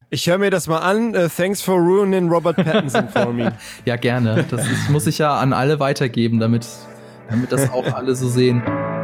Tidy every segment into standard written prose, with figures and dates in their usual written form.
Ich höre mir das mal an. Thanks for ruining Robert Pattinson for me. Ja, gerne. Das muss ich ja an alle weitergeben, damit das auch alle so sehen.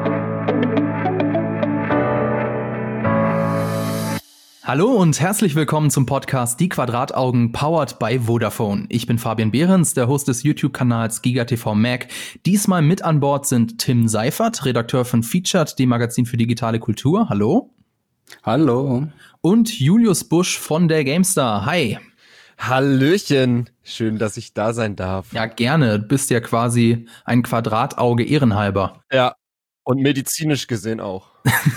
Hallo und herzlich willkommen zum Podcast Die Quadrataugen, powered by Vodafone. Ich bin Fabian Behrens, der Host des YouTube-Kanals GigaTV Mac. Diesmal mit an Bord sind Tim Seifert, Redakteur von Featured, dem Magazin für digitale Kultur. Hallo. Hallo. Und Julius Busch von der GameStar. Hi. Hallöchen. Schön, dass ich da sein darf. Ja, gerne. Du bist ja quasi ein Quadratauge ehrenhalber. Ja, und medizinisch gesehen auch.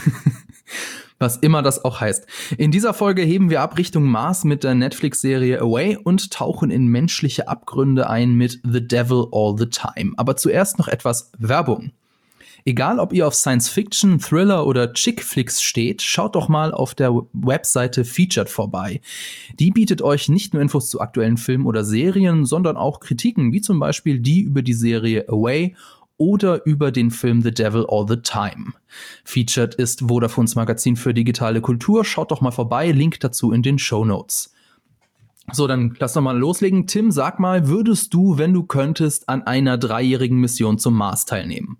Was immer das auch heißt. In dieser Folge heben wir ab Richtung Mars mit der Netflix-Serie Away und tauchen in menschliche Abgründe ein mit The Devil All the Time. Aber zuerst noch etwas Werbung. Egal, ob ihr auf Science-Fiction, Thriller oder Chick-Flicks steht, schaut doch mal auf der Webseite Featured vorbei. Die bietet euch nicht nur Infos zu aktuellen Filmen oder Serien, sondern auch Kritiken, wie zum Beispiel die über die Serie Away oder über den Film The Devil All the Time. Featured ist Vodafones Magazin für digitale Kultur. Schaut doch mal vorbei, Link dazu in den Shownotes. So, dann lass doch mal loslegen. Tim, sag mal, würdest du, wenn du könntest, an einer 3-jährigen Mission zum Mars teilnehmen?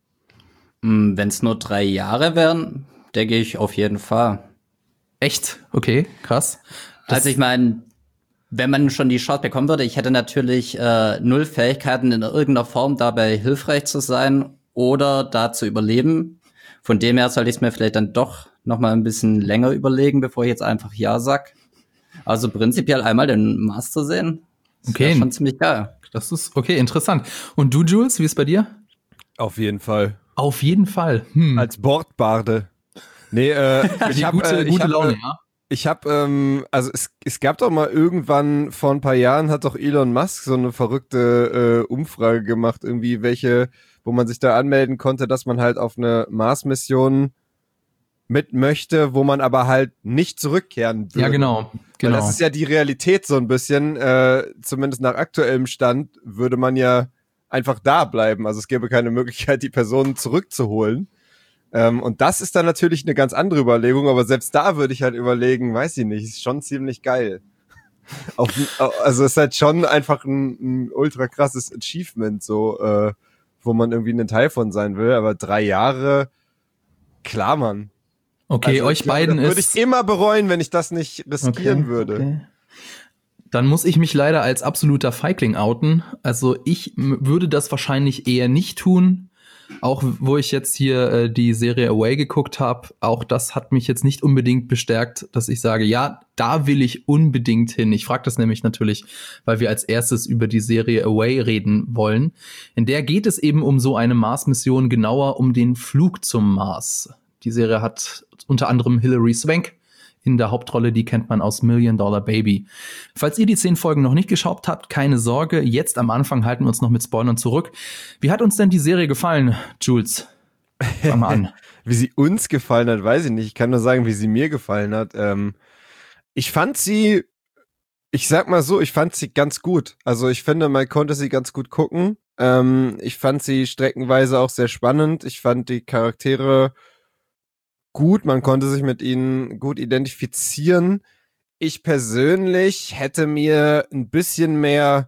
Wenn es nur 3 Jahre wären, denke ich auf jeden Fall. Echt? Okay, krass. Also ich meine, wenn man schon die Chance bekommen würde, ich hätte natürlich 0 Fähigkeiten in irgendeiner Form dabei hilfreich zu sein oder da zu überleben. Von dem her sollte ich es mir vielleicht dann doch noch mal ein bisschen länger überlegen, bevor ich jetzt einfach Ja sag. Also prinzipiell einmal den Mars zu sehen, das wäre schon ziemlich geil. Das ist okay, interessant. Und du, Jules, wie ist bei dir? Auf jeden Fall. Auf jeden Fall. Als Bordbarde. Nee, ich habe gute Laune, ja. Ich habe, also es gab doch mal irgendwann vor ein paar Jahren hat doch Elon Musk so eine verrückte Umfrage gemacht, irgendwie wo man sich da anmelden konnte, dass man halt auf eine Mars-Mission mit möchte, wo man aber halt nicht zurückkehren würde. Ja, genau. Weil das ist ja die Realität so ein bisschen, zumindest nach aktuellem Stand würde man ja einfach da bleiben. Also es gäbe keine Möglichkeit, die Personen zurückzuholen. Und das ist dann natürlich eine ganz andere Überlegung, aber selbst da würde ich halt überlegen, weiß ich nicht, ist schon ziemlich geil. Also es ist halt schon einfach ein ultra krasses Achievement, so, wo man irgendwie ein Teil von sein will, aber 3 Jahre, klar, Mann. Okay, also euch beiden würde ich immer bereuen, wenn ich das nicht riskieren würde. Okay. Dann muss ich mich leider als absoluter Feigling outen. Also ich würde das wahrscheinlich eher nicht tun. Auch wo ich jetzt hier die Serie Away geguckt habe, auch das hat mich jetzt nicht unbedingt bestärkt, dass ich sage, ja, da will ich unbedingt hin. Ich frage das nämlich natürlich, weil wir als erstes über die Serie Away reden wollen. In der geht es eben um so eine Mars-Mission, genauer um den Flug zum Mars. Die Serie hat unter anderem Hilary Swank in der Hauptrolle, die kennt man aus $1 Million Baby. Falls ihr die 10 Folgen noch nicht geschaut habt, keine Sorge, jetzt am Anfang halten wir uns noch mit Spoilern zurück. Wie hat uns denn die Serie gefallen, Jules? Fang mal an. Wie sie uns gefallen hat, weiß ich nicht. Ich kann nur sagen, wie sie mir gefallen hat. Ich fand sie ganz gut. Also ich finde, man konnte sie ganz gut gucken. Ich fand sie streckenweise auch sehr spannend. Ich fand die Charaktere gut, man konnte sich mit ihnen gut identifizieren. Ich persönlich hätte mir ein bisschen mehr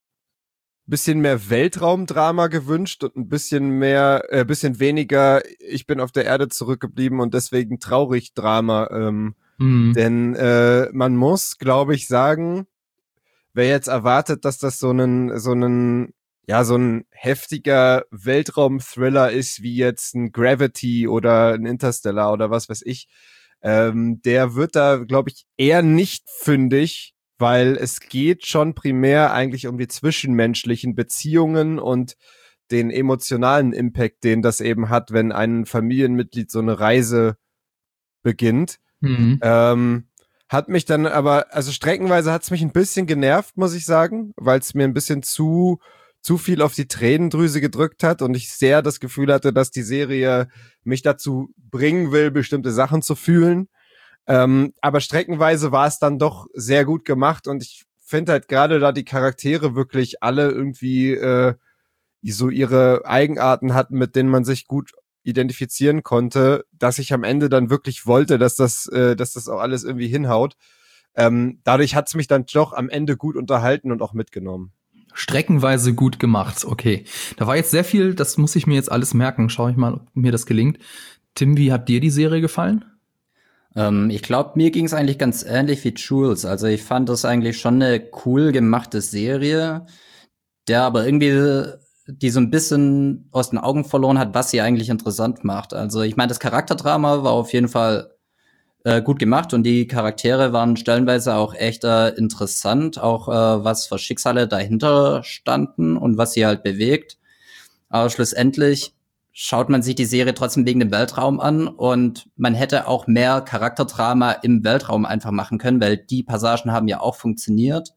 Weltraumdrama gewünscht und ein bisschen weniger, ich bin auf der Erde zurückgeblieben und deswegen traurig Drama. Denn man muss, glaube ich, sagen, wer jetzt erwartet, dass das so ein heftiger Weltraum-Thriller ist, wie jetzt ein Gravity oder ein Interstellar oder was weiß ich, der wird da, glaube ich, eher nicht fündig, weil es geht schon primär eigentlich um die zwischenmenschlichen Beziehungen und den emotionalen Impact, den das eben hat, wenn ein Familienmitglied so eine Reise beginnt. Hat mich dann aber, also streckenweise hat es mich ein bisschen genervt, muss ich sagen, weil es mir ein bisschen zu viel auf die Tränendrüse gedrückt hat und ich sehr das Gefühl hatte, dass die Serie mich dazu bringen will, bestimmte Sachen zu fühlen. Aber streckenweise war es dann doch sehr gut gemacht und ich finde halt gerade da die Charaktere wirklich alle irgendwie so ihre Eigenarten hatten, mit denen man sich gut identifizieren konnte, dass ich am Ende dann wirklich wollte, dass das auch alles irgendwie hinhaut. Dadurch hat's mich dann doch am Ende gut unterhalten und auch mitgenommen. Streckenweise gut gemacht, okay. Da war jetzt sehr viel, das muss ich mir jetzt alles merken. Schau ich mal, ob mir das gelingt. Tim, wie hat dir die Serie gefallen? Ich glaube, mir ging es eigentlich ganz ähnlich wie Jules. Also ich fand das eigentlich schon eine cool gemachte Serie, der aber irgendwie die so ein bisschen aus den Augen verloren hat, was sie eigentlich interessant macht. Also ich meine, das Charakterdrama war auf jeden Fall gut gemacht und die Charaktere waren stellenweise auch echt interessant, auch was für Schicksale dahinter standen und was sie halt bewegt. Aber schlussendlich schaut man sich die Serie trotzdem wegen dem Weltraum an und man hätte auch mehr Charakterdrama im Weltraum einfach machen können, weil die Passagen haben ja auch funktioniert.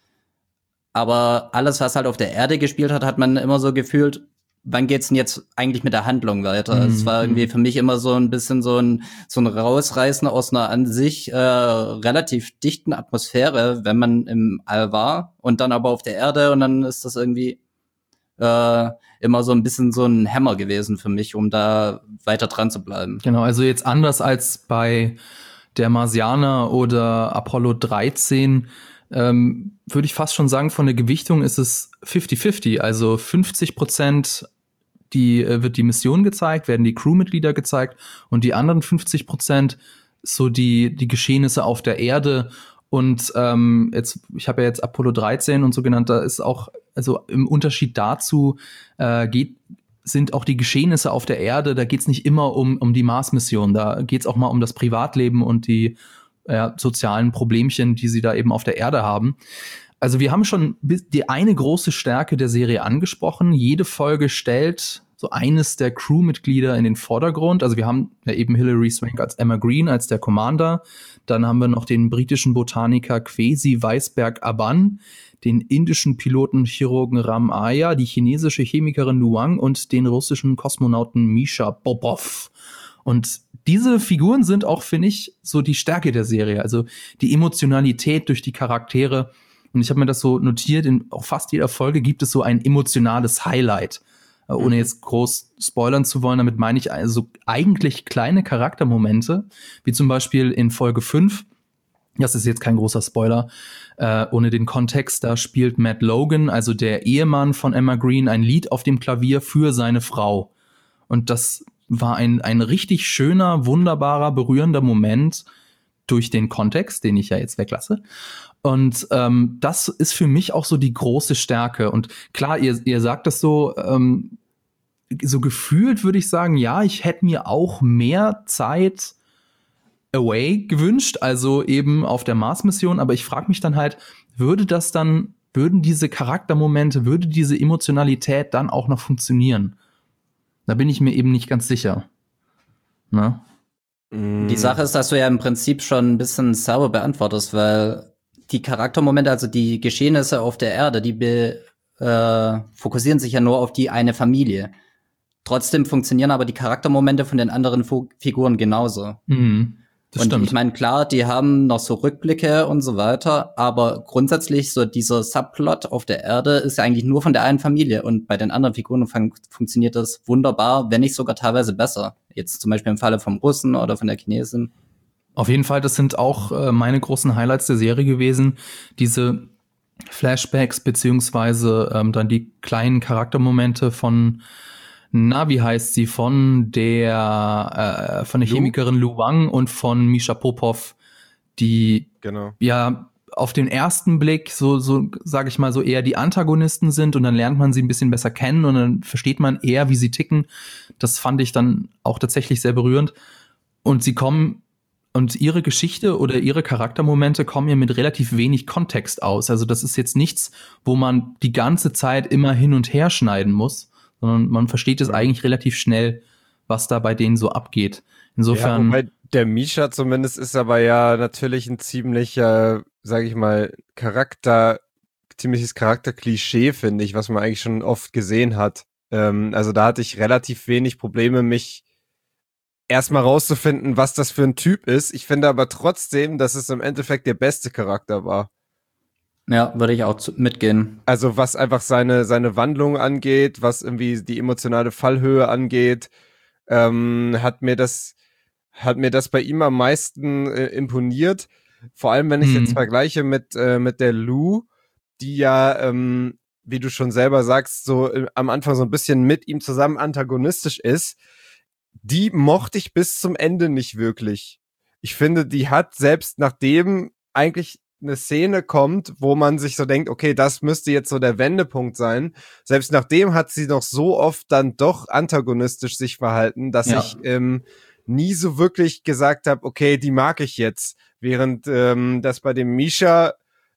Aber alles, was halt auf der Erde gespielt hat, hat man immer so gefühlt, wann geht's denn jetzt eigentlich mit der Handlung weiter? Es war irgendwie für mich immer so ein bisschen so ein Rausreißen aus einer an sich relativ dichten Atmosphäre, wenn man im All war und dann aber auf der Erde und dann ist das irgendwie immer so ein bisschen so ein Hämmer gewesen für mich, um da weiter dran zu bleiben. Genau, also jetzt anders als bei der Marsianer oder Apollo 13 würde ich fast schon sagen, von der Gewichtung ist es 50-50. Also 50% wird die Mission gezeigt, werden die Crewmitglieder gezeigt und die anderen 50% so die Geschehnisse auf der Erde. Und ich habe ja jetzt Apollo 13 und so genannt, da ist auch, also im Unterschied dazu sind auch die Geschehnisse auf der Erde, da geht es nicht immer um die Mars-Mission, da geht es auch mal um das Privatleben und die sozialen Problemchen, die sie da eben auf der Erde haben. Also wir haben schon die eine große Stärke der Serie angesprochen. Jede Folge stellt so eines der Crewmitglieder in den Vordergrund. Also wir haben ja eben Hilary Swank als Emma Green, als der Commander. Dann haben wir noch den britischen Botaniker Kwesi Weisberg-Aban, den indischen Piloten Chirurgen Ram Aya, die chinesische Chemikerin Lu Wang und den russischen Kosmonauten Misha Popov. Und diese Figuren sind auch, finde ich, so die Stärke der Serie. Also die Emotionalität durch die Charaktere. Und ich habe mir das so notiert, in auch fast jeder Folge gibt es so ein emotionales Highlight. Ohne jetzt groß spoilern zu wollen, damit meine ich also eigentlich kleine Charaktermomente, wie zum Beispiel in Folge 5. Das ist jetzt kein großer Spoiler, ohne den Kontext, da spielt Matt Logan, also der Ehemann von Emma Green, ein Lied auf dem Klavier für seine Frau. Und das war ein richtig schöner, wunderbarer, berührender Moment durch den Kontext, den ich ja jetzt weglasse. Und das ist für mich auch so die große Stärke. Und klar, ihr sagt das so gefühlt würde ich sagen, ja, ich hätte mir auch mehr Zeit away gewünscht, also eben auf der Mars-Mission. Aber ich frage mich dann halt, würden diese Charaktermomente, würde diese Emotionalität dann auch noch funktionieren? Da bin ich mir eben nicht ganz sicher. Na? Die Sache ist, dass du ja im Prinzip schon ein bisschen selber beantwortest, weil die Charaktermomente, also die Geschehnisse auf der Erde, die fokussieren sich ja nur auf die eine Familie. Trotzdem funktionieren aber die Charaktermomente von den anderen Figuren genauso. Das und stimmt. Ich meine, klar, die haben noch so Rückblicke und so weiter, aber grundsätzlich so dieser Subplot auf der Erde ist ja eigentlich nur von der einen Familie und bei den anderen Figuren funktioniert das wunderbar, wenn nicht sogar teilweise besser. Jetzt zum Beispiel im Falle vom Russen oder von der Chinesin. Auf jeden Fall, das sind auch meine großen Highlights der Serie gewesen. Diese Flashbacks beziehungsweise dann die kleinen Charaktermomente von, wie heißt sie, von der Chemikerin Lu Wang und von Misha Popov, die ja auf den ersten Blick so sage ich mal, so eher die Antagonisten sind und dann lernt man sie ein bisschen besser kennen und dann versteht man eher, wie sie ticken. Das fand ich dann auch tatsächlich sehr berührend. Und ihre Geschichte oder ihre Charaktermomente kommen ja mit relativ wenig Kontext aus. Also das ist jetzt nichts, wo man die ganze Zeit immer hin und her schneiden muss, sondern man versteht es eigentlich relativ schnell, was da bei denen so abgeht. Insofern. Ja, wobei der Misha zumindest ist aber ja natürlich ein ziemlicher, sag ich mal, ziemliches Charakterklischee, finde ich, was man eigentlich schon oft gesehen hat. Also da hatte ich relativ wenig Probleme, mich erstmal rauszufinden, was das für ein Typ ist. Ich finde aber trotzdem, dass es im Endeffekt der beste Charakter war. Ja, würde ich auch mitgehen. Also was einfach seine Wandlung angeht, was irgendwie die emotionale Fallhöhe angeht, hat mir das bei ihm am meisten imponiert. Vor allem, wenn ich jetzt vergleiche mit der Lou, die ja, wie du schon selber sagst, so am Anfang so ein bisschen mit ihm zusammen antagonistisch ist. Die mochte ich bis zum Ende nicht wirklich. Ich finde, die hat selbst nachdem eigentlich eine Szene kommt, wo man sich so denkt, okay, das müsste jetzt so der Wendepunkt sein. Selbst nachdem hat sie noch so oft dann doch antagonistisch sich verhalten, dass ich nie so wirklich gesagt habe, okay, die mag ich jetzt. Während das bei dem Misha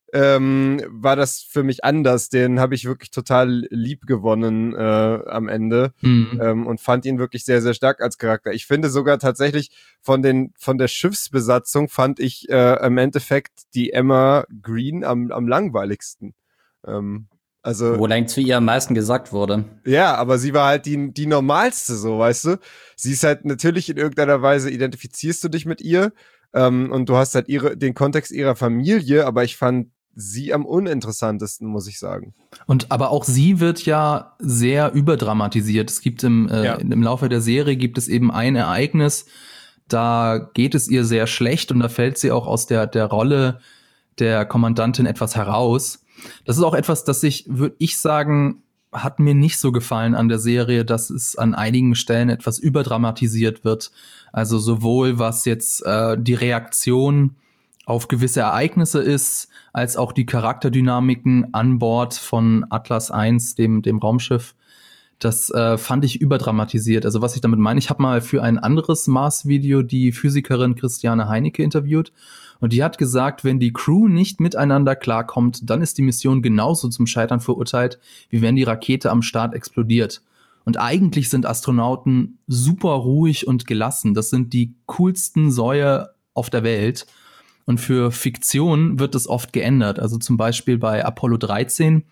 war das für mich anders. Den habe ich wirklich total lieb gewonnen am Ende und fand ihn wirklich sehr, sehr stark als Charakter. Ich finde sogar tatsächlich von der Schiffsbesatzung fand ich im Endeffekt die Emma Green am langweiligsten. Also, wo lang zu ihr am meisten gesagt wurde. Ja, aber sie war halt die normalste, so, weißt du? Sie ist halt natürlich in irgendeiner Weise, identifizierst du dich mit ihr und du hast halt den Kontext ihrer Familie, aber ich fand sie am uninteressantesten, muss ich sagen. Und aber auch sie wird ja sehr überdramatisiert. Es gibt im Laufe der Serie gibt es eben ein Ereignis, da geht es ihr sehr schlecht und da fällt sie auch aus der Rolle der Kommandantin etwas heraus. Das ist auch etwas, das würde ich sagen, hat mir nicht so gefallen an der Serie, dass es an einigen Stellen etwas überdramatisiert wird. Also sowohl was jetzt die Reaktion auf gewisse Ereignisse ist, als auch die Charakterdynamiken an Bord von Atlas 1, dem Raumschiff. Das fand ich überdramatisiert. Also was ich damit meine, ich habe mal für ein anderes Mars-Video die Physikerin Christiane Heinecke interviewt und die hat gesagt, wenn die Crew nicht miteinander klarkommt, dann ist die Mission genauso zum Scheitern verurteilt, wie wenn die Rakete am Start explodiert. Und eigentlich sind Astronauten super ruhig und gelassen. Das sind die coolsten Säue auf der Welt. Und für Fiktion wird es oft geändert. Also zum Beispiel bei Apollo 13,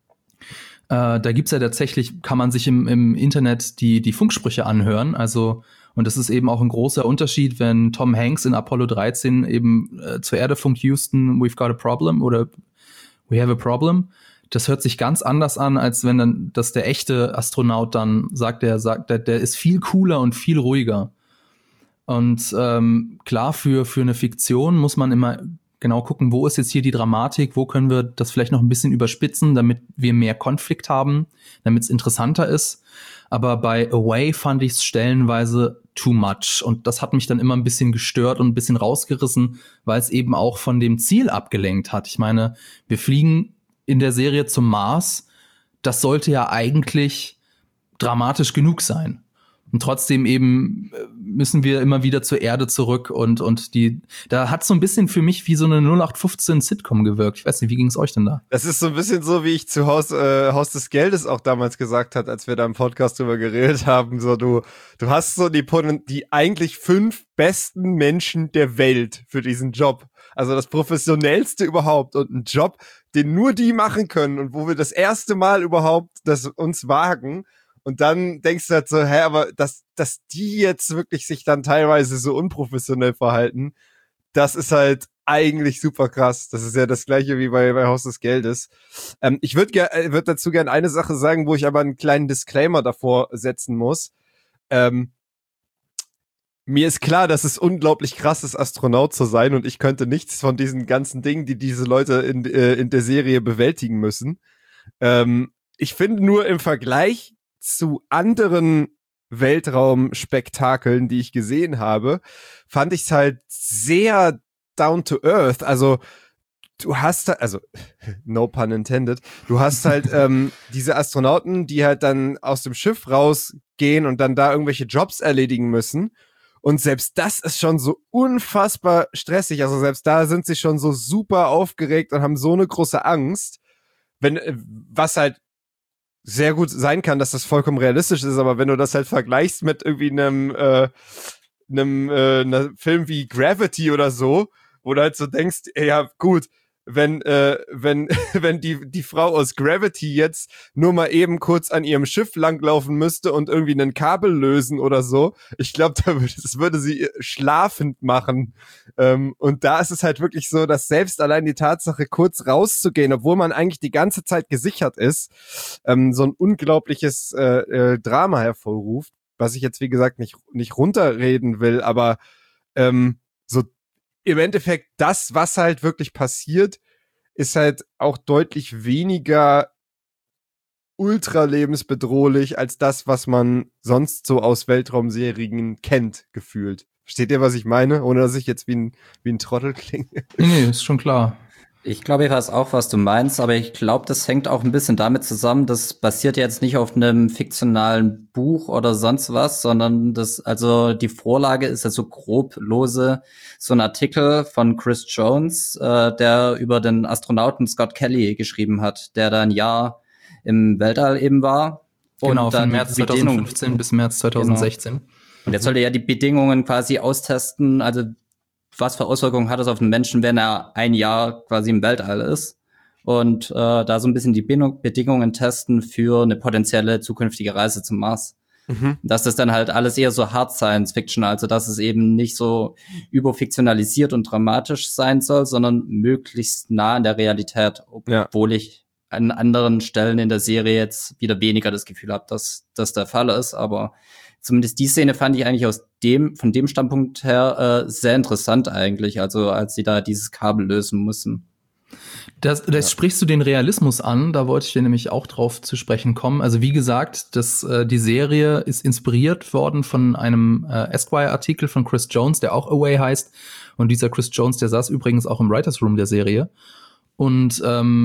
da gibt's ja tatsächlich, kann man sich im Internet die Funksprüche anhören. Also, und das ist eben auch ein großer Unterschied, wenn Tom Hanks in Apollo 13 eben zur Erde funkt, Houston, we've got a problem oder we have a problem. Das hört sich ganz anders an, als wenn dann, dass der echte Astronaut dann sagt, der ist viel cooler und viel ruhiger. Und klar, für eine Fiktion muss man immer genau gucken, wo ist jetzt hier die Dramatik, wo können wir das vielleicht noch ein bisschen überspitzen, damit wir mehr Konflikt haben, damit es interessanter ist. Aber bei Away fand ich es stellenweise too much. Und das hat mich dann immer ein bisschen gestört und ein bisschen rausgerissen, weil es eben auch von dem Ziel abgelenkt hat. Ich meine, wir fliegen in der Serie zum Mars. Das sollte ja eigentlich dramatisch genug sein. Und trotzdem eben müssen wir immer wieder zur Erde zurück und da hat so ein bisschen für mich wie so eine 0815-Sitcom gewirkt. Ich weiß nicht, wie ging es euch denn da? Das ist so ein bisschen so, wie ich zu Haus des Geldes auch damals gesagt hat, als wir da im Podcast drüber geredet haben. So, du hast so die eigentlich 5 besten Menschen der Welt für diesen Job. Also das professionellste überhaupt und ein Job, den nur die machen können und wo wir das erste Mal überhaupt das uns wagen. Und dann denkst du halt so, aber dass die jetzt wirklich sich dann teilweise so unprofessionell verhalten, das ist halt eigentlich super krass. Das ist ja das Gleiche wie bei Haus des Geldes. Ich würde dazu gerne eine Sache sagen, wo ich aber einen kleinen Disclaimer davor setzen muss. Mir ist klar, dass es unglaublich krass ist, Astronaut zu sein und ich könnte nichts von diesen ganzen Dingen, die diese Leute in der Serie bewältigen müssen. Ich finde nur im Vergleich zu anderen Weltraumspektakeln, die ich gesehen habe, fand ich es halt sehr down to earth. Also du hast also no pun intended, du hast halt diese Astronauten, die halt dann aus dem Schiff rausgehen und dann da irgendwelche Jobs erledigen müssen. Und selbst das ist schon so unfassbar stressig. Also selbst da sind sie schon so super aufgeregt und haben so eine große Angst, was halt sehr gut sein kann, dass das vollkommen realistisch ist, aber wenn du das halt vergleichst mit irgendwie einem Film wie Gravity oder so, wo du halt so denkst, ja gut, wenn die Frau aus Gravity jetzt nur mal eben kurz an ihrem Schiff langlaufen müsste und irgendwie einen Kabel lösen oder so, ich glaube, das würde sie schlafend machen. Und da ist es halt wirklich so, dass selbst allein die Tatsache, kurz rauszugehen, obwohl man eigentlich die ganze Zeit gesichert ist, so ein unglaubliches Drama hervorruft, was ich jetzt, wie gesagt, nicht runterreden will, aber so im Endeffekt das, was halt wirklich passiert, ist halt auch deutlich weniger ultra lebensbedrohlich als das, was man sonst so aus Weltraumserien kennt, gefühlt. Versteht ihr, was ich meine? Ohne, dass ich jetzt wie ein Trottel klinge. Nee, ist schon klar. Ich glaube, ich weiß auch, was du meinst, aber ich glaube, das hängt auch ein bisschen damit zusammen, das basiert jetzt nicht auf einem fiktionalen Buch oder sonst was, sondern also die Vorlage ist ja so grob lose, so ein Artikel von Chris Jones, der über den Astronauten Scott Kelly geschrieben hat, der da ein Jahr im Weltall eben war. Genau, von März 2015 bis März 2016. Genau. Und jetzt sollte ja die Bedingungen quasi austesten, also was für Auswirkungen hat es auf den Menschen, wenn er ein Jahr quasi im Weltall ist. Und da so ein bisschen die Bedingungen testen für eine potenzielle zukünftige Reise zum Mars. Mhm. Dass das dann halt alles eher so Hard Science Fiction, also dass es eben nicht so überfiktionalisiert und dramatisch sein soll, sondern möglichst nah an der Realität, obwohl ich an anderen Stellen in der Serie jetzt wieder weniger das Gefühl habe, dass das der Fall ist. Aber zumindest die Szene fand ich eigentlich von dem Standpunkt her sehr interessant eigentlich, also als sie da dieses Kabel lösen müssen. Das sprichst du den Realismus an, da wollte ich dir nämlich auch drauf zu sprechen kommen. Also wie gesagt, die Serie ist inspiriert worden von einem Esquire-Artikel von Chris Jones, der auch Away heißt. Und dieser Chris Jones, der saß übrigens auch im Writers Room der Serie. Und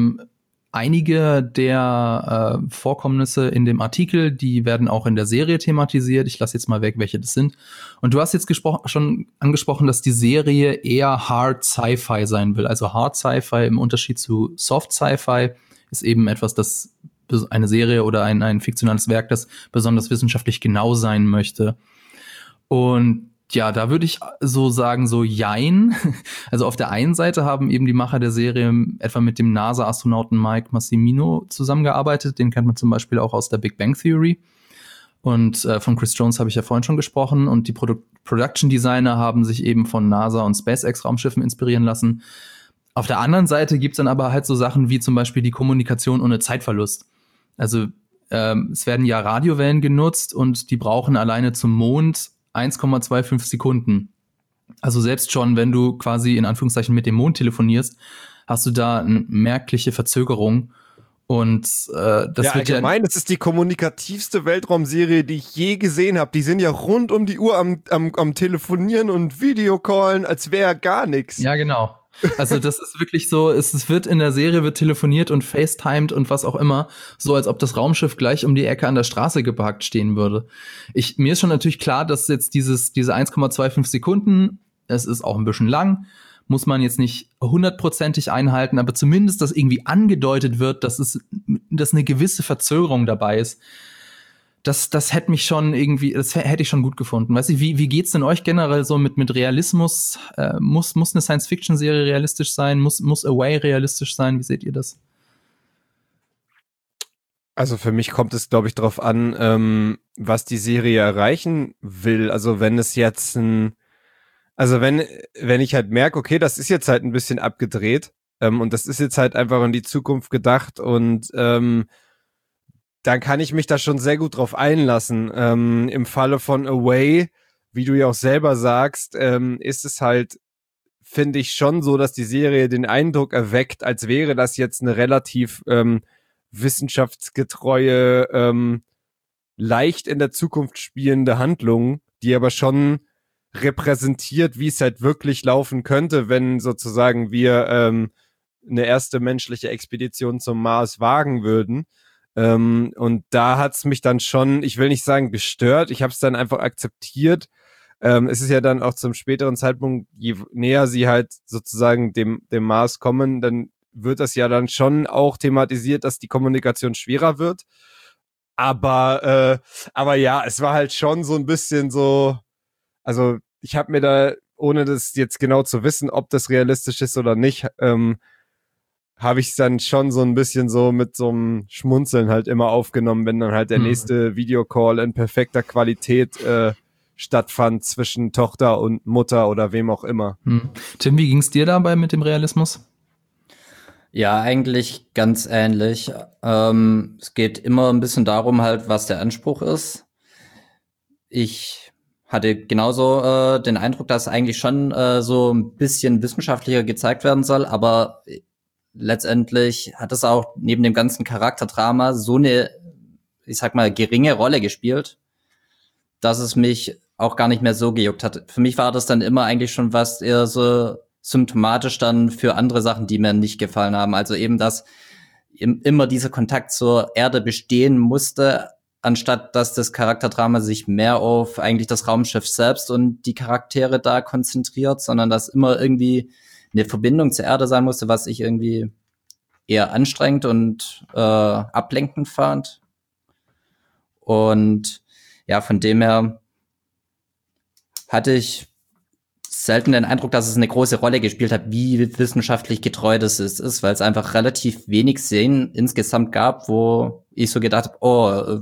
einige der Vorkommnisse in dem Artikel, die werden auch in der Serie thematisiert. Ich lasse jetzt mal weg, welche das sind. Und du hast jetzt schon angesprochen, dass die Serie eher Hard Sci-Fi sein will. Also Hard Sci-Fi im Unterschied zu Soft Sci-Fi ist eben etwas, das eine Serie oder ein fiktionales Werk, das besonders wissenschaftlich genau sein möchte. Und ja, da würde ich so sagen, so jein. Also auf der einen Seite haben eben die Macher der Serie etwa mit dem NASA-Astronauten Mike Massimino zusammengearbeitet. Den kennt man zum Beispiel auch aus der Big Bang Theory. Und von Chris Jones habe ich ja vorhin schon gesprochen. Und die Production Designer haben sich eben von NASA und SpaceX-Raumschiffen inspirieren lassen. Auf der anderen Seite gibt's dann aber halt so Sachen wie zum Beispiel die Kommunikation ohne Zeitverlust. Also es werden ja Radiowellen genutzt und die brauchen alleine zum Mond 1,25 Sekunden. Also selbst schon, wenn du quasi in Anführungszeichen mit dem Mond telefonierst, hast du da eine merkliche Verzögerung. Und das wird allgemein, das ist die kommunikativste Weltraumserie, die ich je gesehen habe. Die sind ja rund um die Uhr am Telefonieren und Videocallen, als wäre gar nichts. Ja, genau. Also das ist wirklich so, es wird in der Serie wird telefoniert und FaceTimed und was auch immer, so als ob das Raumschiff gleich um die Ecke an der Straße geparkt stehen würde. Mir ist schon natürlich klar, dass jetzt diese 1,25 Sekunden, es ist auch ein bisschen lang, muss man jetzt nicht 100%ig einhalten, aber zumindest, dass irgendwie angedeutet wird, dass eine gewisse Verzögerung dabei ist. Das hätte mich schon irgendwie, das hätte ich schon gut gefunden. Weißt du, wie geht's denn euch generell so mit Realismus? Muss eine Science-Fiction-Serie realistisch sein? Muss Away realistisch sein? Wie seht ihr das? Also für mich kommt es, glaube ich, darauf an, was die Serie erreichen will. Also wenn es jetzt wenn ich halt merke, okay, das ist jetzt halt ein bisschen abgedreht, und das ist jetzt halt einfach in die Zukunft gedacht und dann kann ich mich da schon sehr gut drauf einlassen. Im Falle von Away, wie du ja auch selber sagst, ist es halt, finde ich, schon so, dass die Serie den Eindruck erweckt, als wäre das jetzt eine relativ wissenschaftsgetreue, leicht in der Zukunft spielende Handlung, die aber schon repräsentiert, wie es halt wirklich laufen könnte, wenn sozusagen wir eine erste menschliche Expedition zum Mars wagen würden. Und da hat's mich dann schon, ich will nicht sagen gestört, ich habe es dann einfach akzeptiert. Es ist ja dann auch zum späteren Zeitpunkt, je näher sie halt sozusagen dem Mars kommen, dann wird das ja dann schon auch thematisiert, dass die Kommunikation schwerer wird. Aber ja, es war halt schon so ein bisschen so, also ich habe mir da, ohne das jetzt genau zu wissen, ob das realistisch ist oder nicht, habe ich es dann schon so ein bisschen so mit so einem Schmunzeln halt immer aufgenommen, wenn dann halt der nächste Videocall in perfekter Qualität stattfand zwischen Tochter und Mutter oder wem auch immer. Tim, wie ging's dir dabei mit dem Realismus? Ja, eigentlich ganz ähnlich. Es geht immer ein bisschen darum halt, was der Anspruch ist. Ich hatte genauso den Eindruck, dass eigentlich schon so ein bisschen wissenschaftlicher gezeigt werden soll, aber letztendlich hat es auch neben dem ganzen Charakterdrama so eine, ich sag mal, geringe Rolle gespielt, dass es mich auch gar nicht mehr so gejuckt hat. Für mich war das dann immer eigentlich schon was eher so symptomatisch dann für andere Sachen, die mir nicht gefallen haben. Also eben, dass immer dieser Kontakt zur Erde bestehen musste, anstatt dass das Charakterdrama sich mehr auf eigentlich das Raumschiff selbst und die Charaktere da konzentriert, sondern dass immer irgendwie eine Verbindung zur Erde sein musste, was ich irgendwie eher anstrengend und ablenkend fand. Und ja, von dem her hatte ich selten den Eindruck, dass es eine große Rolle gespielt hat, wie wissenschaftlich getreu das ist, weil es einfach relativ wenig Szenen insgesamt gab, wo ich so gedacht habe, oh,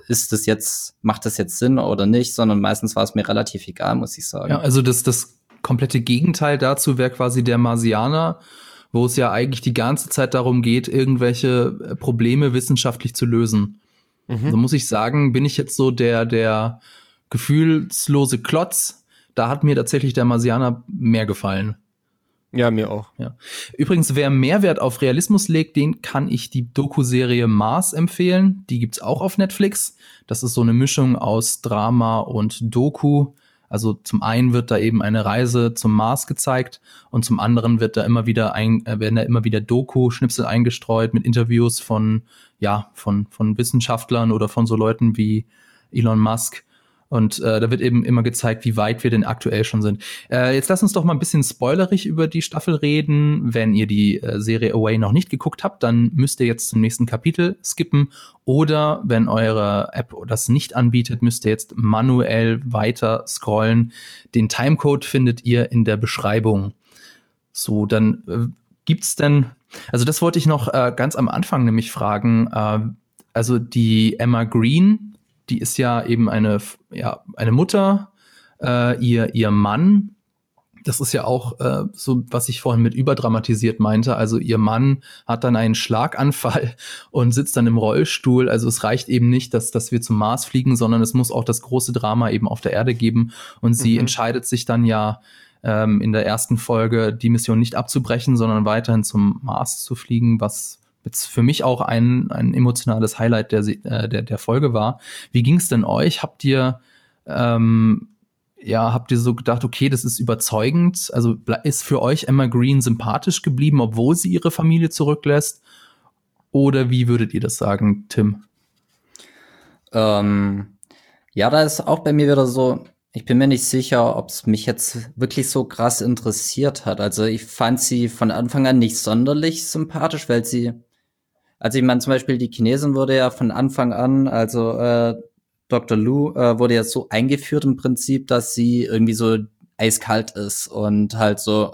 macht das jetzt Sinn oder nicht, sondern meistens war es mir relativ egal, muss ich sagen. Ja, also das komplette Gegenteil dazu wäre quasi der Marsianer, wo es ja eigentlich die ganze Zeit darum geht, irgendwelche Probleme wissenschaftlich zu lösen. Mhm. Also muss ich sagen, bin ich jetzt so der gefühlslose Klotz. Da hat mir tatsächlich der Marsianer mehr gefallen. Ja, mir auch. Ja. Übrigens, wer Mehrwert auf Realismus legt, den kann ich die Doku-Serie Mars empfehlen. Die gibt's auch auf Netflix. Das ist so eine Mischung aus Drama und Doku. Also zum einen wird da eben eine Reise zum Mars gezeigt und zum anderen werden da immer wieder Doku-Schnipsel eingestreut mit Interviews von Wissenschaftlern oder von so Leuten wie Elon Musk. Und da wird eben immer gezeigt, wie weit wir denn aktuell schon sind. Jetzt lass uns doch mal ein bisschen spoilerig über die Staffel reden. Wenn ihr die Serie Away noch nicht geguckt habt, dann müsst ihr jetzt zum nächsten Kapitel skippen. Oder wenn eure App das nicht anbietet, müsst ihr jetzt manuell weiter scrollen. Den Timecode findet ihr in der Beschreibung. So, dann gibt's denn, also das wollte ich noch ganz am Anfang nämlich fragen. Also die Emma Green, die ist ja eben eine Mutter, ihr Mann, das ist ja auch so, was ich vorhin mit überdramatisiert meinte, also ihr Mann hat dann einen Schlaganfall und sitzt dann im Rollstuhl, also es reicht eben nicht, dass wir zum Mars fliegen, sondern es muss auch das große Drama eben auf der Erde geben und sie entscheidet sich dann ja in der ersten Folge, die Mission nicht abzubrechen, sondern weiterhin zum Mars zu fliegen, was jetzt für mich auch ein emotionales Highlight der Folge war. Wie ging es denn euch? Habt ihr so gedacht, okay, das ist überzeugend? Also ist für euch Emma Green sympathisch geblieben, obwohl sie ihre Familie zurücklässt? Oder wie würdet ihr das sagen, Tim? Ja, da ist auch bei mir wieder so, ich bin mir nicht sicher, ob es mich jetzt wirklich so krass interessiert hat. Also ich fand sie von Anfang an nicht sonderlich sympathisch, weil also ich meine, zum Beispiel die Chinesin wurde ja von Anfang an, also Dr. Lu wurde ja so eingeführt im Prinzip, dass sie irgendwie so eiskalt ist und halt so,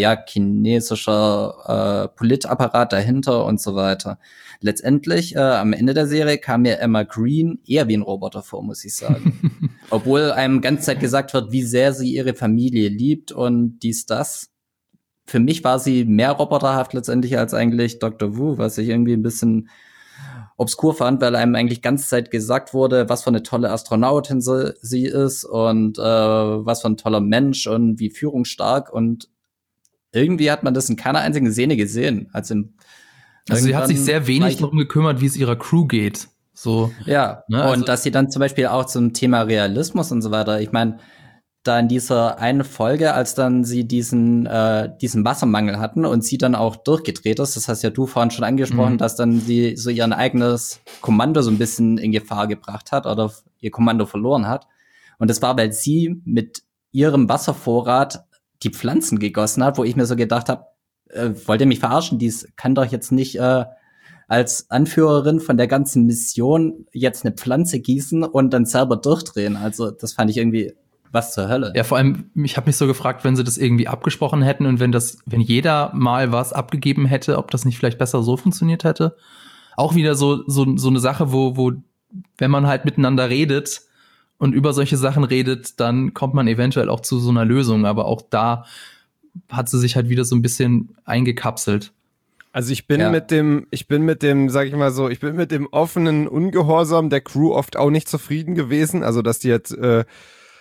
chinesischer Politapparat dahinter und so weiter. Letztendlich, am Ende der Serie kam mir Emma Green eher wie ein Roboter vor, muss ich sagen. Obwohl einem ganze Zeit gesagt wird, wie sehr sie ihre Familie liebt und das. Für mich war sie mehr roboterhaft letztendlich als eigentlich Dr. Wu, was ich irgendwie ein bisschen obskur fand, weil einem eigentlich ganze Zeit gesagt wurde, was für eine tolle Astronautin sie ist und was für ein toller Mensch und wie führungsstark und irgendwie hat man das in keiner einzigen Szene gesehen. Also sie hat sich sehr wenig darum gekümmert, wie es ihrer Crew geht. So. Ja, ne, und also, dass sie dann zum Beispiel auch zum Thema Realismus und so weiter, ich meine, da in dieser einen Folge, als dann sie diesen Wassermangel hatten und sie dann auch durchgedreht ist, das hast ja du vorhin schon angesprochen, dass dann sie so ihr eigenes Kommando so ein bisschen in Gefahr gebracht hat oder ihr Kommando verloren hat. Und das war, weil sie mit ihrem Wasservorrat die Pflanzen gegossen hat, wo ich mir so gedacht habe, wollt ihr mich verarschen? Dies kann doch jetzt nicht als Anführerin von der ganzen Mission jetzt eine Pflanze gießen und dann selber durchdrehen. Also das fand ich irgendwie was zur Hölle. Ja, vor allem, ich habe mich so gefragt, wenn sie das irgendwie abgesprochen hätten und wenn jeder mal was abgegeben hätte, ob das nicht vielleicht besser so funktioniert hätte. Auch wieder so eine Sache, wo wenn man halt miteinander redet und über solche Sachen redet, dann kommt man eventuell auch zu so einer Lösung. Aber auch da hat sie sich halt wieder so ein bisschen eingekapselt. Also ich bin mit dem, sag ich mal so, ich bin mit dem offenen Ungehorsam der Crew oft auch nicht zufrieden gewesen. Also dass die jetzt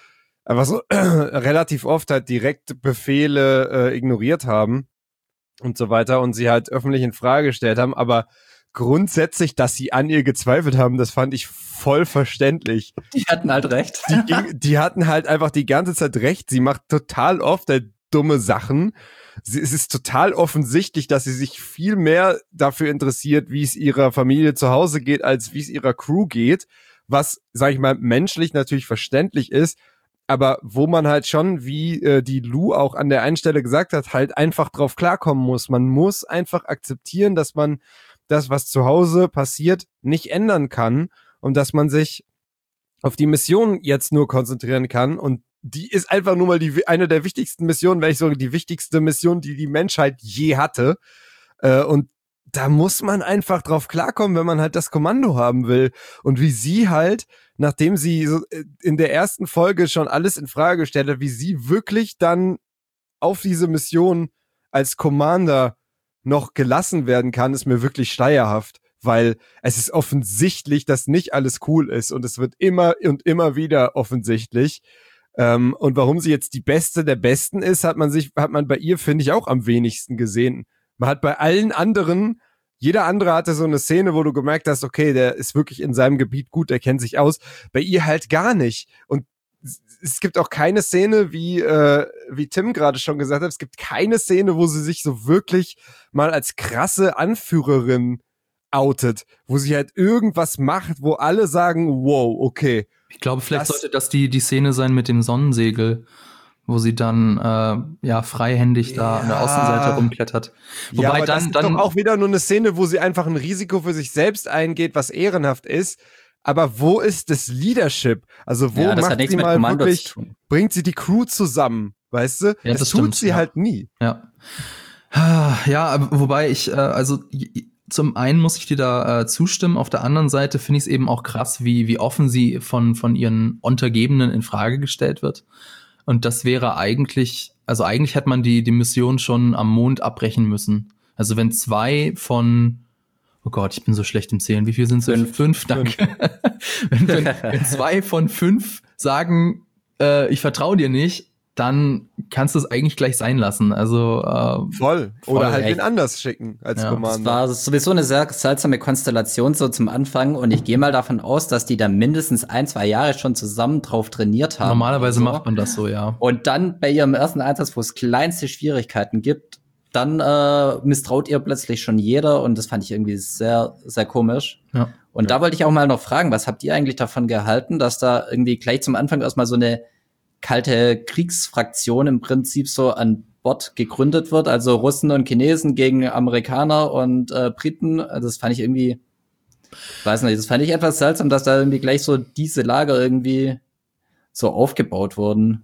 einfach so relativ oft halt direkt Befehle ignoriert haben und so weiter und sie halt öffentlich in Frage gestellt haben, aber grundsätzlich, dass sie an ihr gezweifelt haben, das fand ich voll verständlich. Die hatten halt recht. Die hatten halt einfach die ganze Zeit recht. Sie macht total oft halt dumme Sachen. Es ist total offensichtlich, dass sie sich viel mehr dafür interessiert, wie es ihrer Familie zu Hause geht, als wie es ihrer Crew geht. Was, sag ich mal, menschlich natürlich verständlich ist, aber wo man halt schon, wie die Lou auch an der einen Stelle gesagt hat, halt einfach drauf klarkommen muss. Man muss einfach akzeptieren, dass man das, was zu Hause passiert, nicht ändern kann und dass man sich auf die Mission jetzt nur konzentrieren kann und die ist einfach nur mal eine der wichtigsten Missionen, wenn ich so die wichtigste Mission, die die Menschheit je hatte. Und da muss man einfach drauf klarkommen, wenn man halt das Kommando haben will. Und wie sie halt, nachdem sie so in der ersten Folge schon alles in Frage gestellt hat, wie sie wirklich dann auf diese Mission als Commander noch gelassen werden kann, ist mir wirklich schleierhaft, weil es ist offensichtlich, dass nicht alles cool ist und es wird immer und immer wieder offensichtlich. Und warum sie jetzt die Beste der Besten ist, hat man bei ihr, finde ich, auch am wenigsten gesehen. Man hat bei allen anderen, jeder andere hatte so eine Szene, wo du gemerkt hast, okay, der ist wirklich in seinem Gebiet gut, der kennt sich aus. Bei ihr halt gar nicht. Und es gibt auch keine Szene, wie Tim gerade schon gesagt hat, es gibt keine Szene, wo sie sich so wirklich mal als krasse Anführerin outet, wo sie halt irgendwas macht, wo alle sagen, wow, okay. Ich glaube, vielleicht sollte das die Szene sein mit dem Sonnensegel, wo sie dann freihändig da an der Außenseite rumklettert. Wobei aber das ist doch auch wieder nur eine Szene, wo sie einfach ein Risiko für sich selbst eingeht, was ehrenhaft ist. Aber wo ist das Leadership? Also wo macht sie mal wirklich, bringt sie die Crew zusammen, weißt du? Ja, das tut sie halt nie. Ja, wobei ich, zum einen muss ich dir da zustimmen, auf der anderen Seite finde ich es eben auch krass, wie offen sie von ihren Untergebenen in Frage gestellt wird. Und das wäre eigentlich hätte man die Mission schon am Mond abbrechen müssen. Also wenn 2 von, oh Gott, ich bin so schlecht im Zählen, wie viel sind es? 5, danke. wenn 2 von 5 sagen, ich vertraue dir nicht, dann kannst du es eigentlich gleich sein lassen. Also voll. Oder halt wen anders schicken als Commander. Das war sowieso eine sehr seltsame Konstellation so zum Anfang und ich gehe mal davon aus, dass die da mindestens 1-2 Jahre schon zusammen drauf trainiert haben. Normalerweise macht man das so, ja. Und dann bei ihrem ersten Einsatz, wo es kleinste Schwierigkeiten gibt, dann misstraut ihr plötzlich schon jeder und das fand ich irgendwie sehr, sehr komisch. Ja. Und da wollte ich auch mal noch fragen, was habt ihr eigentlich davon gehalten, dass da irgendwie gleich zum Anfang erstmal so eine kalte Kriegsfraktion im Prinzip so an Bord gegründet wird, also Russen und Chinesen gegen Amerikaner und Briten. Also das fand ich irgendwie, weiß nicht, das fand ich etwas seltsam, dass da irgendwie gleich so diese Lager irgendwie so aufgebaut wurden.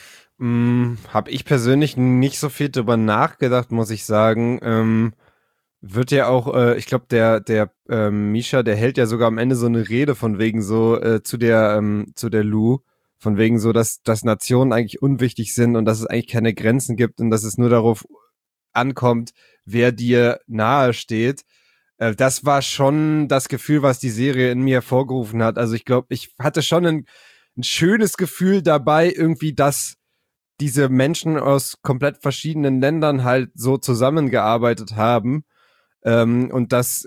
Hab ich persönlich nicht so viel drüber nachgedacht, muss ich sagen. Wird ja auch, ich glaube, der Misha, der hält ja sogar am Ende so eine Rede von wegen so zu der Lou, von wegen so, dass Nationen eigentlich unwichtig sind und dass es eigentlich keine Grenzen gibt und dass es nur darauf ankommt, wer dir nahe steht. Das war schon das Gefühl, was die Serie in mir hervorgerufen hat. Also ich glaube, ich hatte schon ein schönes Gefühl dabei, irgendwie, dass diese Menschen aus komplett verschiedenen Ländern halt so zusammengearbeitet haben und dass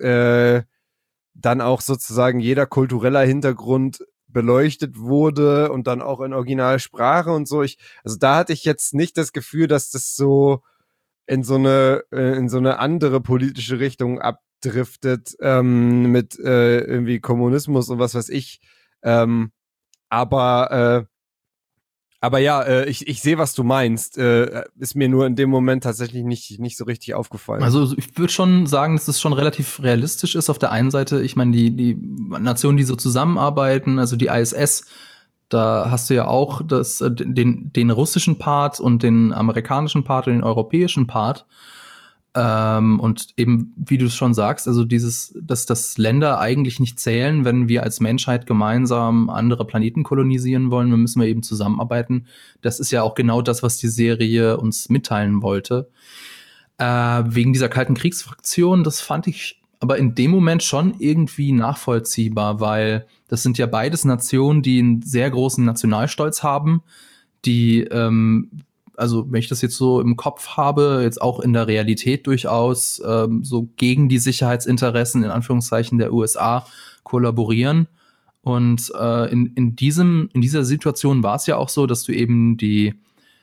dann auch sozusagen jeder kultureller Hintergrund beleuchtet wurde und dann auch in Originalsprache und so. Also da hatte ich jetzt nicht das Gefühl, dass das so in so eine andere politische Richtung abdriftet mit irgendwie Kommunismus und was weiß ich. Aber ja, ich sehe, was du meinst. Ist mir nur in dem Moment tatsächlich nicht so richtig aufgefallen. Also ich würde schon sagen, dass es schon relativ realistisch ist. Auf der einen Seite, ich meine, die Nationen, die so zusammenarbeiten, also die ISS, da hast du ja auch den russischen Part und den amerikanischen Part und den europäischen Part. Und eben, wie du es schon sagst, also dass Länder eigentlich nicht zählen, wenn wir als Menschheit gemeinsam andere Planeten kolonisieren wollen, dann müssen wir eben zusammenarbeiten. Das ist ja auch genau das, was die Serie uns mitteilen wollte. Wegen dieser kalten Kriegsfraktion, das fand ich aber in dem Moment schon irgendwie nachvollziehbar, weil das sind ja beides Nationen, die einen sehr großen Nationalstolz haben, die, also wenn ich das jetzt so im Kopf habe, jetzt auch in der Realität durchaus so gegen die Sicherheitsinteressen in Anführungszeichen der USA kollaborieren. Und in dieser Situation war es ja auch so, dass du eben die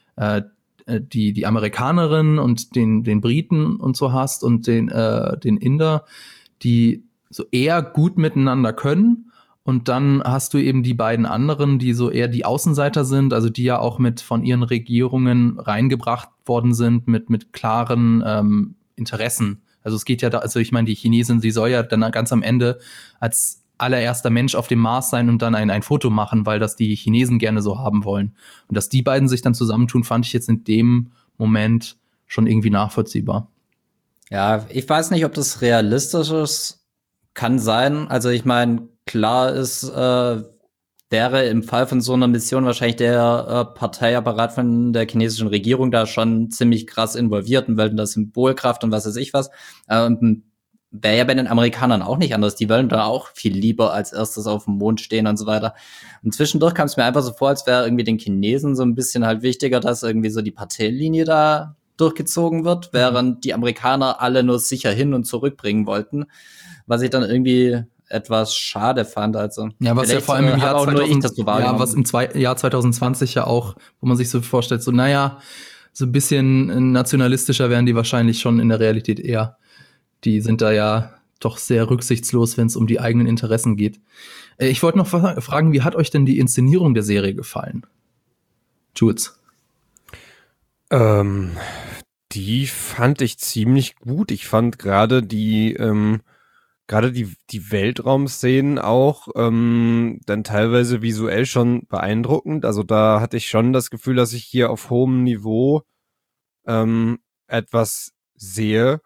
Amerikanerin und den Briten und so hast und den Inder, die so eher gut miteinander können. Und dann hast du eben die beiden anderen, die so eher die Außenseiter sind, also die ja auch von ihren Regierungen reingebracht worden sind mit klaren Interessen. Also es geht ja da, also ich meine, die Chinesin, sie soll ja dann ganz am Ende als allererster Mensch auf dem Mars sein und dann ein Foto machen, weil das die Chinesen gerne so haben wollen. Und dass die beiden sich dann zusammentun, fand ich jetzt in dem Moment schon irgendwie nachvollziehbar. Ja, ich weiß nicht, ob das realistisch ist. Kann sein. Also ich meine, klar ist, wäre im Fall von so einer Mission wahrscheinlich der Parteiapparat von der chinesischen Regierung da schon ziemlich krass involviert und wollen das Symbolkraft und was weiß ich was. Wäre ja bei den Amerikanern auch nicht anders. Die wollen da auch viel lieber als erstes auf dem Mond stehen und so weiter. Und zwischendurch kam es mir einfach so vor, als wäre irgendwie den Chinesen so ein bisschen halt wichtiger, dass irgendwie so die Parteienlinie da durchgezogen wird, während die Amerikaner alle nur sicher hin und zurückbringen wollten, was ich dann irgendwie etwas schade fand. Also ja, was ja vor allem im Jahr 2020 ja auch, wo man sich so vorstellt, so naja, so ein bisschen nationalistischer wären die wahrscheinlich schon in der Realität eher. Die sind da ja doch sehr rücksichtslos, wenn es um die eigenen Interessen geht. Ich wollte noch fragen, wie hat euch denn die Inszenierung der Serie gefallen? Jules? Die fand ich ziemlich gut. Ich fand gerade die Weltraumszenen auch dann teilweise visuell schon beeindruckend. Also da hatte ich schon das Gefühl, dass ich hier auf hohem Niveau etwas sehe.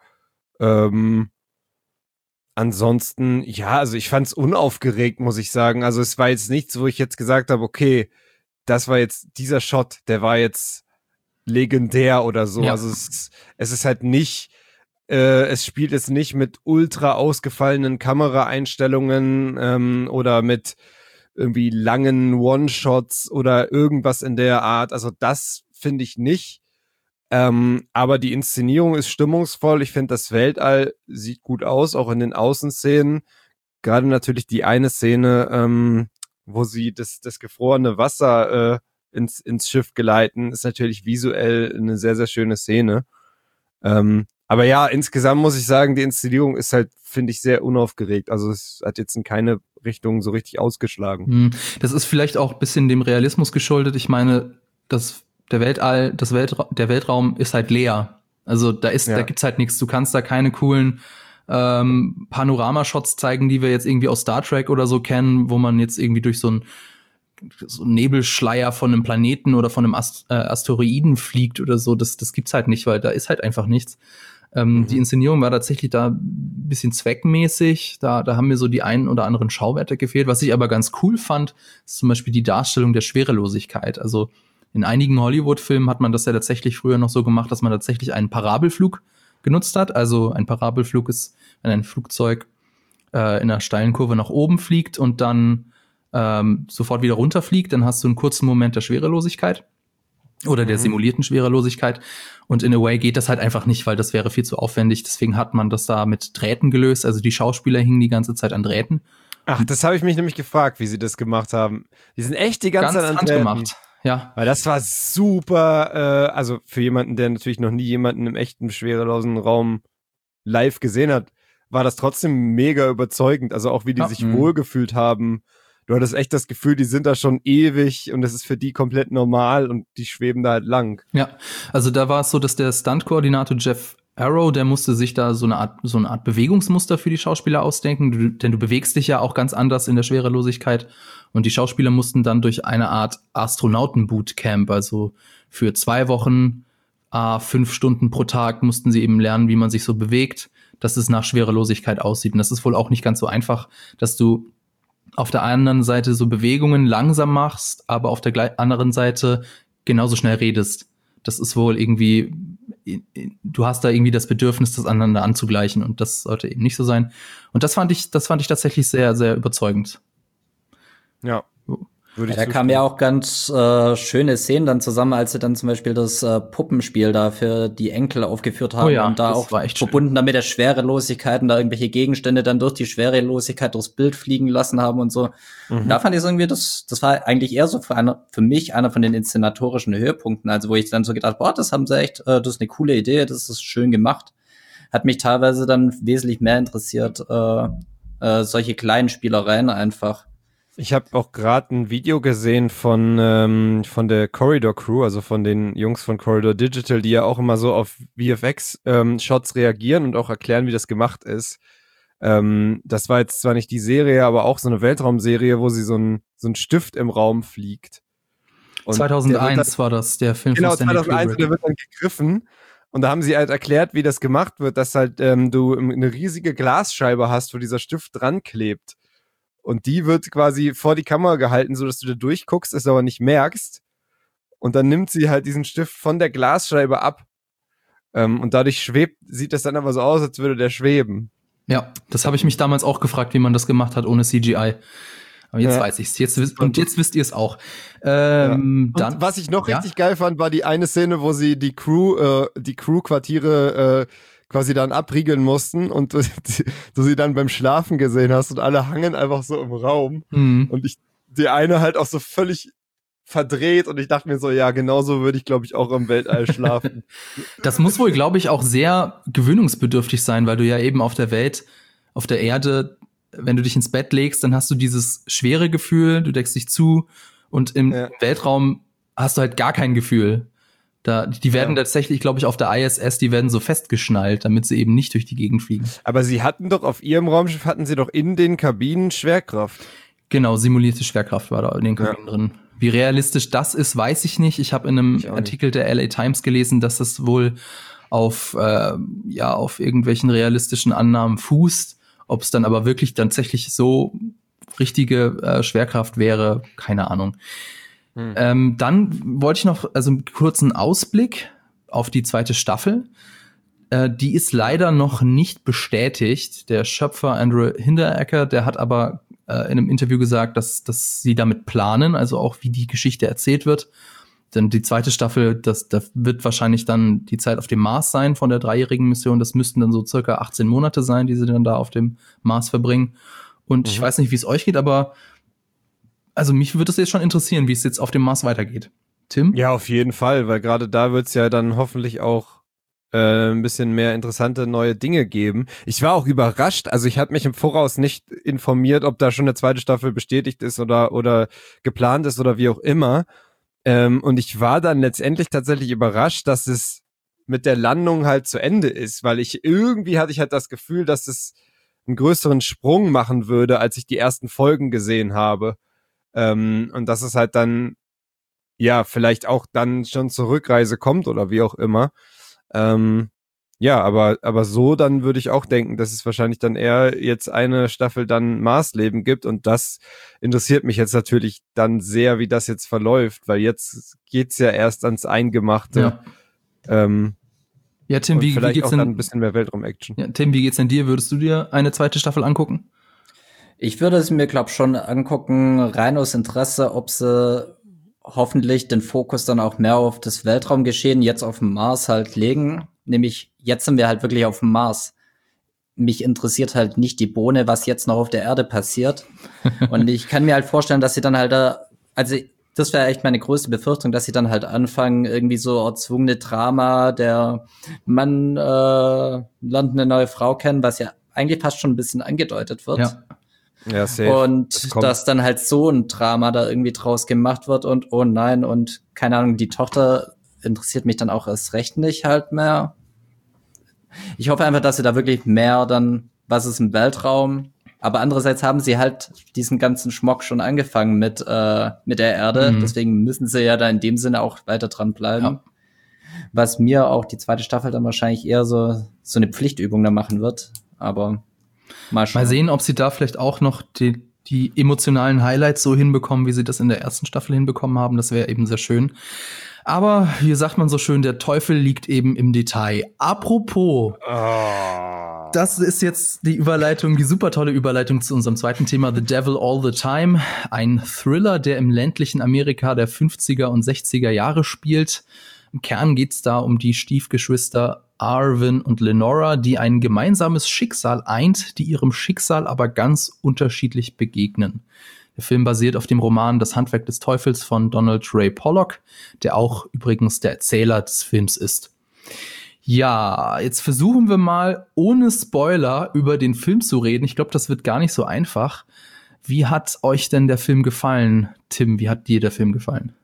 Ansonsten, ja, also ich fand's unaufgeregt, muss ich sagen. Also es war jetzt nichts, wo ich jetzt gesagt habe, okay, das war jetzt dieser Shot, der war jetzt legendär oder so. Ja. Also es ist halt nicht, es spielt jetzt nicht mit ultra ausgefallenen Kameraeinstellungen oder mit irgendwie langen One-Shots oder irgendwas in der Art. Also das finde ich nicht. Aber die Inszenierung ist stimmungsvoll. Ich finde, das Weltall sieht gut aus, auch in den Außenszenen. Gerade natürlich die eine Szene, wo sie das gefrorene Wasser ins Schiff geleiten, ist natürlich visuell eine sehr, sehr schöne Szene. Aber ja, insgesamt muss ich sagen, die Inszenierung ist halt, finde ich, sehr unaufgeregt. Also es hat jetzt in keine Richtung so richtig ausgeschlagen. Das ist vielleicht auch ein bisschen dem Realismus geschuldet. Ich meine, der Weltraum ist halt leer. Also da gibt's halt nichts. Du kannst da keine coolen Panoramashots zeigen, die wir jetzt irgendwie aus Star Trek oder so kennen, wo man jetzt irgendwie durch so einen Nebelschleier von einem Planeten oder von einem Asteroiden fliegt oder so. Das gibt's halt nicht, weil da ist halt einfach nichts. Die Inszenierung war tatsächlich da ein bisschen zweckmäßig. Da haben mir so die einen oder anderen Schauwerte gefehlt. Was ich aber ganz cool fand, ist zum Beispiel die Darstellung der Schwerelosigkeit. Also in einigen Hollywood-Filmen hat man das ja tatsächlich früher noch so gemacht, dass man tatsächlich einen Parabelflug genutzt hat. Also ein Parabelflug ist, wenn ein Flugzeug in einer steilen Kurve nach oben fliegt und dann sofort wieder runterfliegt, dann hast du einen kurzen Moment der Schwerelosigkeit oder der simulierten Schwerelosigkeit. Und in a way geht das halt einfach nicht, weil das wäre viel zu aufwendig. Deswegen hat man das da mit Drähten gelöst. Also die Schauspieler hingen die ganze Zeit an Drähten. Ach, das habe ich mich nämlich gefragt, wie sie das gemacht haben. Die sind echt die ganze Zeit an Drähten gemacht. Ja. Weil das war super, also für jemanden, der natürlich noch nie jemanden im echten schwerelosen Raum live gesehen hat, war das trotzdem mega überzeugend. Also auch wie die sich wohlgefühlt haben. Du hattest echt das Gefühl, die sind da schon ewig und das ist für die komplett normal und die schweben da halt lang. Ja, also da war es so, dass der Stunt-Koordinator Jeff Arrow, der musste sich da so eine Art Bewegungsmuster für die Schauspieler ausdenken, denn du bewegst dich ja auch ganz anders in der Schwerelosigkeit und die Schauspieler mussten dann durch eine Art Astronauten-Bootcamp, also für 2 Wochen, 5 Stunden pro Tag mussten sie eben lernen, wie man sich so bewegt, dass es nach Schwerelosigkeit aussieht. Und das ist wohl auch nicht ganz so einfach, dass du auf der anderen Seite so Bewegungen langsam machst, aber auf der anderen Seite genauso schnell redest. Das ist wohl irgendwie, du hast da irgendwie das Bedürfnis, das aneinander anzugleichen und das sollte eben nicht so sein. Und das fand ich tatsächlich sehr, sehr überzeugend. Ja. Da kamen ja auch ganz schöne Szenen dann zusammen, als sie dann zum Beispiel das Puppenspiel da für die Enkel aufgeführt haben und da auch verbunden damit der Schwerelosigkeit und da irgendwelche Gegenstände dann durch die Schwerelosigkeit durchs Bild fliegen lassen haben und so. Und da fand ich irgendwie, das war eigentlich eher so für mich einer von den inszenatorischen Höhepunkten, also wo ich dann so gedacht, das haben sie echt, das ist eine coole Idee, das ist schön gemacht. Hat mich teilweise dann wesentlich mehr interessiert, solche kleinen Spielereien einfach. Ich habe auch gerade ein Video gesehen von der Corridor Crew, also von den Jungs von Corridor Digital, die ja auch immer so auf VFX-Shots reagieren und auch erklären, wie das gemacht ist. Das war jetzt zwar nicht die Serie, aber auch so eine Weltraumserie, wo sie so ein Stift im Raum fliegt. Und 2001 war das, der Film von Stanley Kubrick. Genau, 2001, der wird dann gegriffen. Und da haben sie halt erklärt, wie das gemacht wird, dass halt du eine riesige Glasscheibe hast, wo dieser Stift dran klebt. Und die wird quasi vor die Kamera gehalten, so dass du da durchguckst, es aber nicht merkst. Und dann nimmt sie halt diesen Stift von der Glasscheibe ab. Und dadurch sieht das dann aber so aus, als würde der schweben. Ja, das habe ich mich damals auch gefragt, wie man das gemacht hat ohne CGI. Aber jetzt weiß ich's. Jetzt wisst ihr es auch. Dann, was ich noch richtig geil fand, war die eine Szene, wo sie die Crew-Quartiere quasi dann abriegeln mussten und du sie dann beim Schlafen gesehen hast und alle hangen einfach so im Raum und die eine halt auch so völlig verdreht und ich dachte mir so, ja, genauso würde ich, glaube ich, auch im Weltall schlafen. Das muss wohl, glaube ich, auch sehr gewöhnungsbedürftig sein, weil du ja eben auf der Erde, wenn du dich ins Bett legst, dann hast du dieses schwere Gefühl, du deckst dich zu und im Weltraum hast du halt gar kein Gefühl. Die werden tatsächlich, glaube ich, auf der ISS, die werden so festgeschnallt, damit sie eben nicht durch die Gegend fliegen. Aber sie hatten doch auf ihrem Raumschiff, in den Kabinen Schwerkraft. Genau, simulierte Schwerkraft war da in den Kabinen drin. Wie realistisch das ist, weiß ich nicht. Ich habe in einem Artikel der LA Times gelesen, dass das wohl auf irgendwelchen realistischen Annahmen fußt. Ob es dann aber wirklich tatsächlich so richtige Schwerkraft wäre, keine Ahnung. Dann wollte ich noch einen kurzen Ausblick auf die zweite Staffel. Die ist leider noch nicht bestätigt. Der Schöpfer Andrew Hinteregger, der hat aber in einem Interview gesagt, dass sie damit planen, also auch wie die Geschichte erzählt wird. Denn die zweite Staffel, da wird wahrscheinlich dann die Zeit auf dem Mars sein von der 3-jährigen Mission. Das müssten dann so circa 18 Monate sein, die sie dann da auf dem Mars verbringen. Und ich weiß nicht, wie es euch geht, aber also mich würde es jetzt schon interessieren, wie es jetzt auf dem Mars weitergeht. Tim? Ja, auf jeden Fall, weil gerade da wird es ja dann hoffentlich auch ein bisschen mehr interessante neue Dinge geben. Ich war auch überrascht, also ich hatte mich im Voraus nicht informiert, ob da schon eine zweite Staffel bestätigt ist oder geplant ist oder wie auch immer. Und ich war dann letztendlich tatsächlich überrascht, dass es mit der Landung halt zu Ende ist, weil hatte ich halt das Gefühl, dass es einen größeren Sprung machen würde, als ich die ersten Folgen gesehen habe. Und dass es halt dann, ja, vielleicht auch dann schon zur Rückreise kommt oder wie auch immer. Aber so dann würde ich auch denken, dass es wahrscheinlich dann eher jetzt eine Staffel dann Marsleben gibt und das interessiert mich jetzt natürlich dann sehr, wie das jetzt verläuft, weil jetzt geht's ja erst ans Eingemachte. Ja, Tim, wie geht's denn? Dann ein bisschen mehr Weltraum-Action. Ja, Tim, wie geht's denn dir? Würdest du dir eine zweite Staffel angucken? Ich würde es mir, glaube schon angucken, rein aus Interesse, ob sie hoffentlich den Fokus dann auch mehr auf das Weltraumgeschehen jetzt auf dem Mars halt legen. Nämlich, jetzt sind wir halt wirklich auf dem Mars. Mich interessiert halt nicht die Bohne, was jetzt noch auf der Erde passiert. Und ich kann mir halt vorstellen, dass sie dann halt das wäre echt meine größte Befürchtung, dass sie dann halt anfangen, irgendwie so erzwungene Drama, der Mann lernt eine neue Frau kennen, was ja eigentlich fast schon ein bisschen angedeutet wird. Ja, safe. Und dass dann halt so ein Drama da irgendwie draus gemacht wird und oh nein, und keine Ahnung, die Tochter interessiert mich dann auch erst recht nicht halt mehr. Ich hoffe einfach, dass sie da wirklich mehr dann, was ist im Weltraum, aber andererseits haben sie halt diesen ganzen Schmock schon angefangen mit der Erde, deswegen müssen sie ja da in dem Sinne auch weiter dran bleiben. Ja. Was mir auch die zweite Staffel dann wahrscheinlich eher so eine Pflichtübung da machen wird, aber mal sehen, ob sie da vielleicht auch noch die emotionalen Highlights so hinbekommen, wie sie das in der ersten Staffel hinbekommen haben. Das wäre eben sehr schön. Aber, wie sagt man so schön, der Teufel liegt eben im Detail. Apropos Das ist jetzt die Überleitung, die super tolle Überleitung zu unserem zweiten Thema, The Devil All the Time. Ein Thriller, der im ländlichen Amerika der 50er und 60er Jahre spielt. Im Kern geht's da um die Stiefgeschwister Arvin und Lenora, die ein gemeinsames Schicksal eint, die ihrem Schicksal aber ganz unterschiedlich begegnen. Der Film basiert auf dem Roman Das Handwerk des Teufels von Donald Ray Pollock, der auch übrigens der Erzähler des Films ist. Ja, jetzt versuchen wir mal, ohne Spoiler über den Film zu reden. Ich glaube, das wird gar nicht so einfach. Wie hat euch denn der Film gefallen? Tim, wie hat dir der Film gefallen?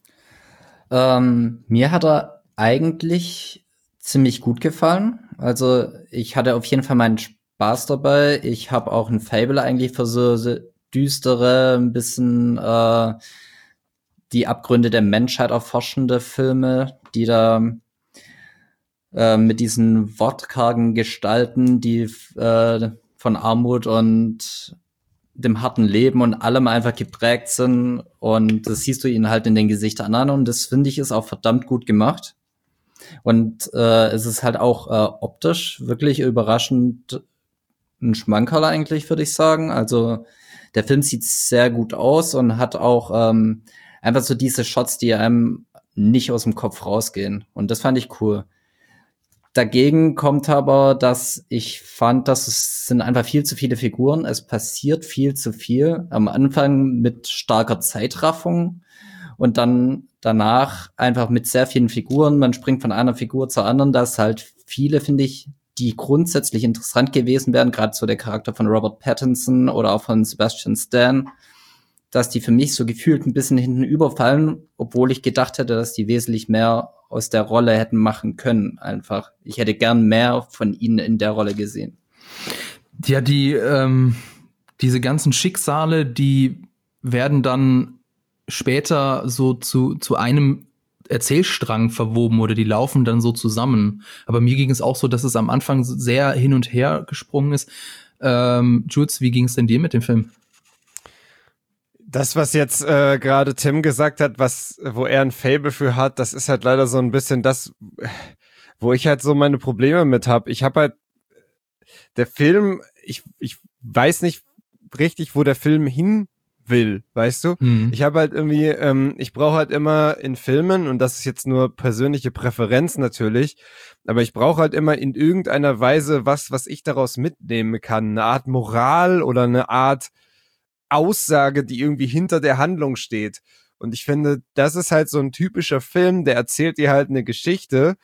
Mir hat er eigentlich ziemlich gut gefallen. Also ich hatte auf jeden Fall meinen Spaß dabei. Ich habe auch ein Faible eigentlich für so düstere, ein bisschen die Abgründe der Menschheit erforschende Filme, die da mit diesen wortkargen Gestalten, die von Armut und dem harten Leben und allem einfach geprägt sind. Und das siehst du ihnen halt in den Gesichtern an. Und das, finde ich, ist auch verdammt gut gemacht. Und es ist halt auch optisch wirklich überraschend ein Schmankerl eigentlich, würde ich sagen. Also der Film sieht sehr gut aus und hat auch einfach so diese Shots, die einem nicht aus dem Kopf rausgehen. Und das fand ich cool. Dagegen kommt aber, dass ich fand, dass es sind einfach viel zu viele Figuren. Es passiert viel zu viel. Am Anfang mit starker Zeitraffung und dann danach einfach mit sehr vielen Figuren. Man springt von einer Figur zur anderen. Das halt viele, finde ich, die grundsätzlich interessant gewesen wären. Gerade so der Charakter von Robert Pattinson oder auch von Sebastian Stan. Dass die für mich so gefühlt ein bisschen hinten überfallen, obwohl ich gedacht hätte, dass die wesentlich mehr aus der Rolle hätten machen können, einfach. Ich hätte gern mehr von ihnen in der Rolle gesehen. Ja, diese ganzen Schicksale, die werden dann später so zu einem Erzählstrang verwoben oder die laufen dann so zusammen. Aber mir ging es auch so, dass es am Anfang sehr hin und her gesprungen ist. Jules, wie ging es denn dir mit dem Film? Das, was jetzt gerade Tim gesagt hat, wo er ein Faible für hat, das ist halt leider so ein bisschen das, wo ich halt so meine Probleme mit habe. Ich habe halt, der Film, ich weiß nicht richtig, wo der Film hin will, weißt du? Ich habe halt irgendwie, ich brauche halt immer in Filmen, und das ist jetzt nur persönliche Präferenz natürlich, aber ich brauche halt immer in irgendeiner Weise was ich daraus mitnehmen kann. Eine Art Moral oder eine Art Aussage, die irgendwie hinter der Handlung steht. Und ich finde, das ist halt so ein typischer Film, der erzählt dir halt eine Geschichte,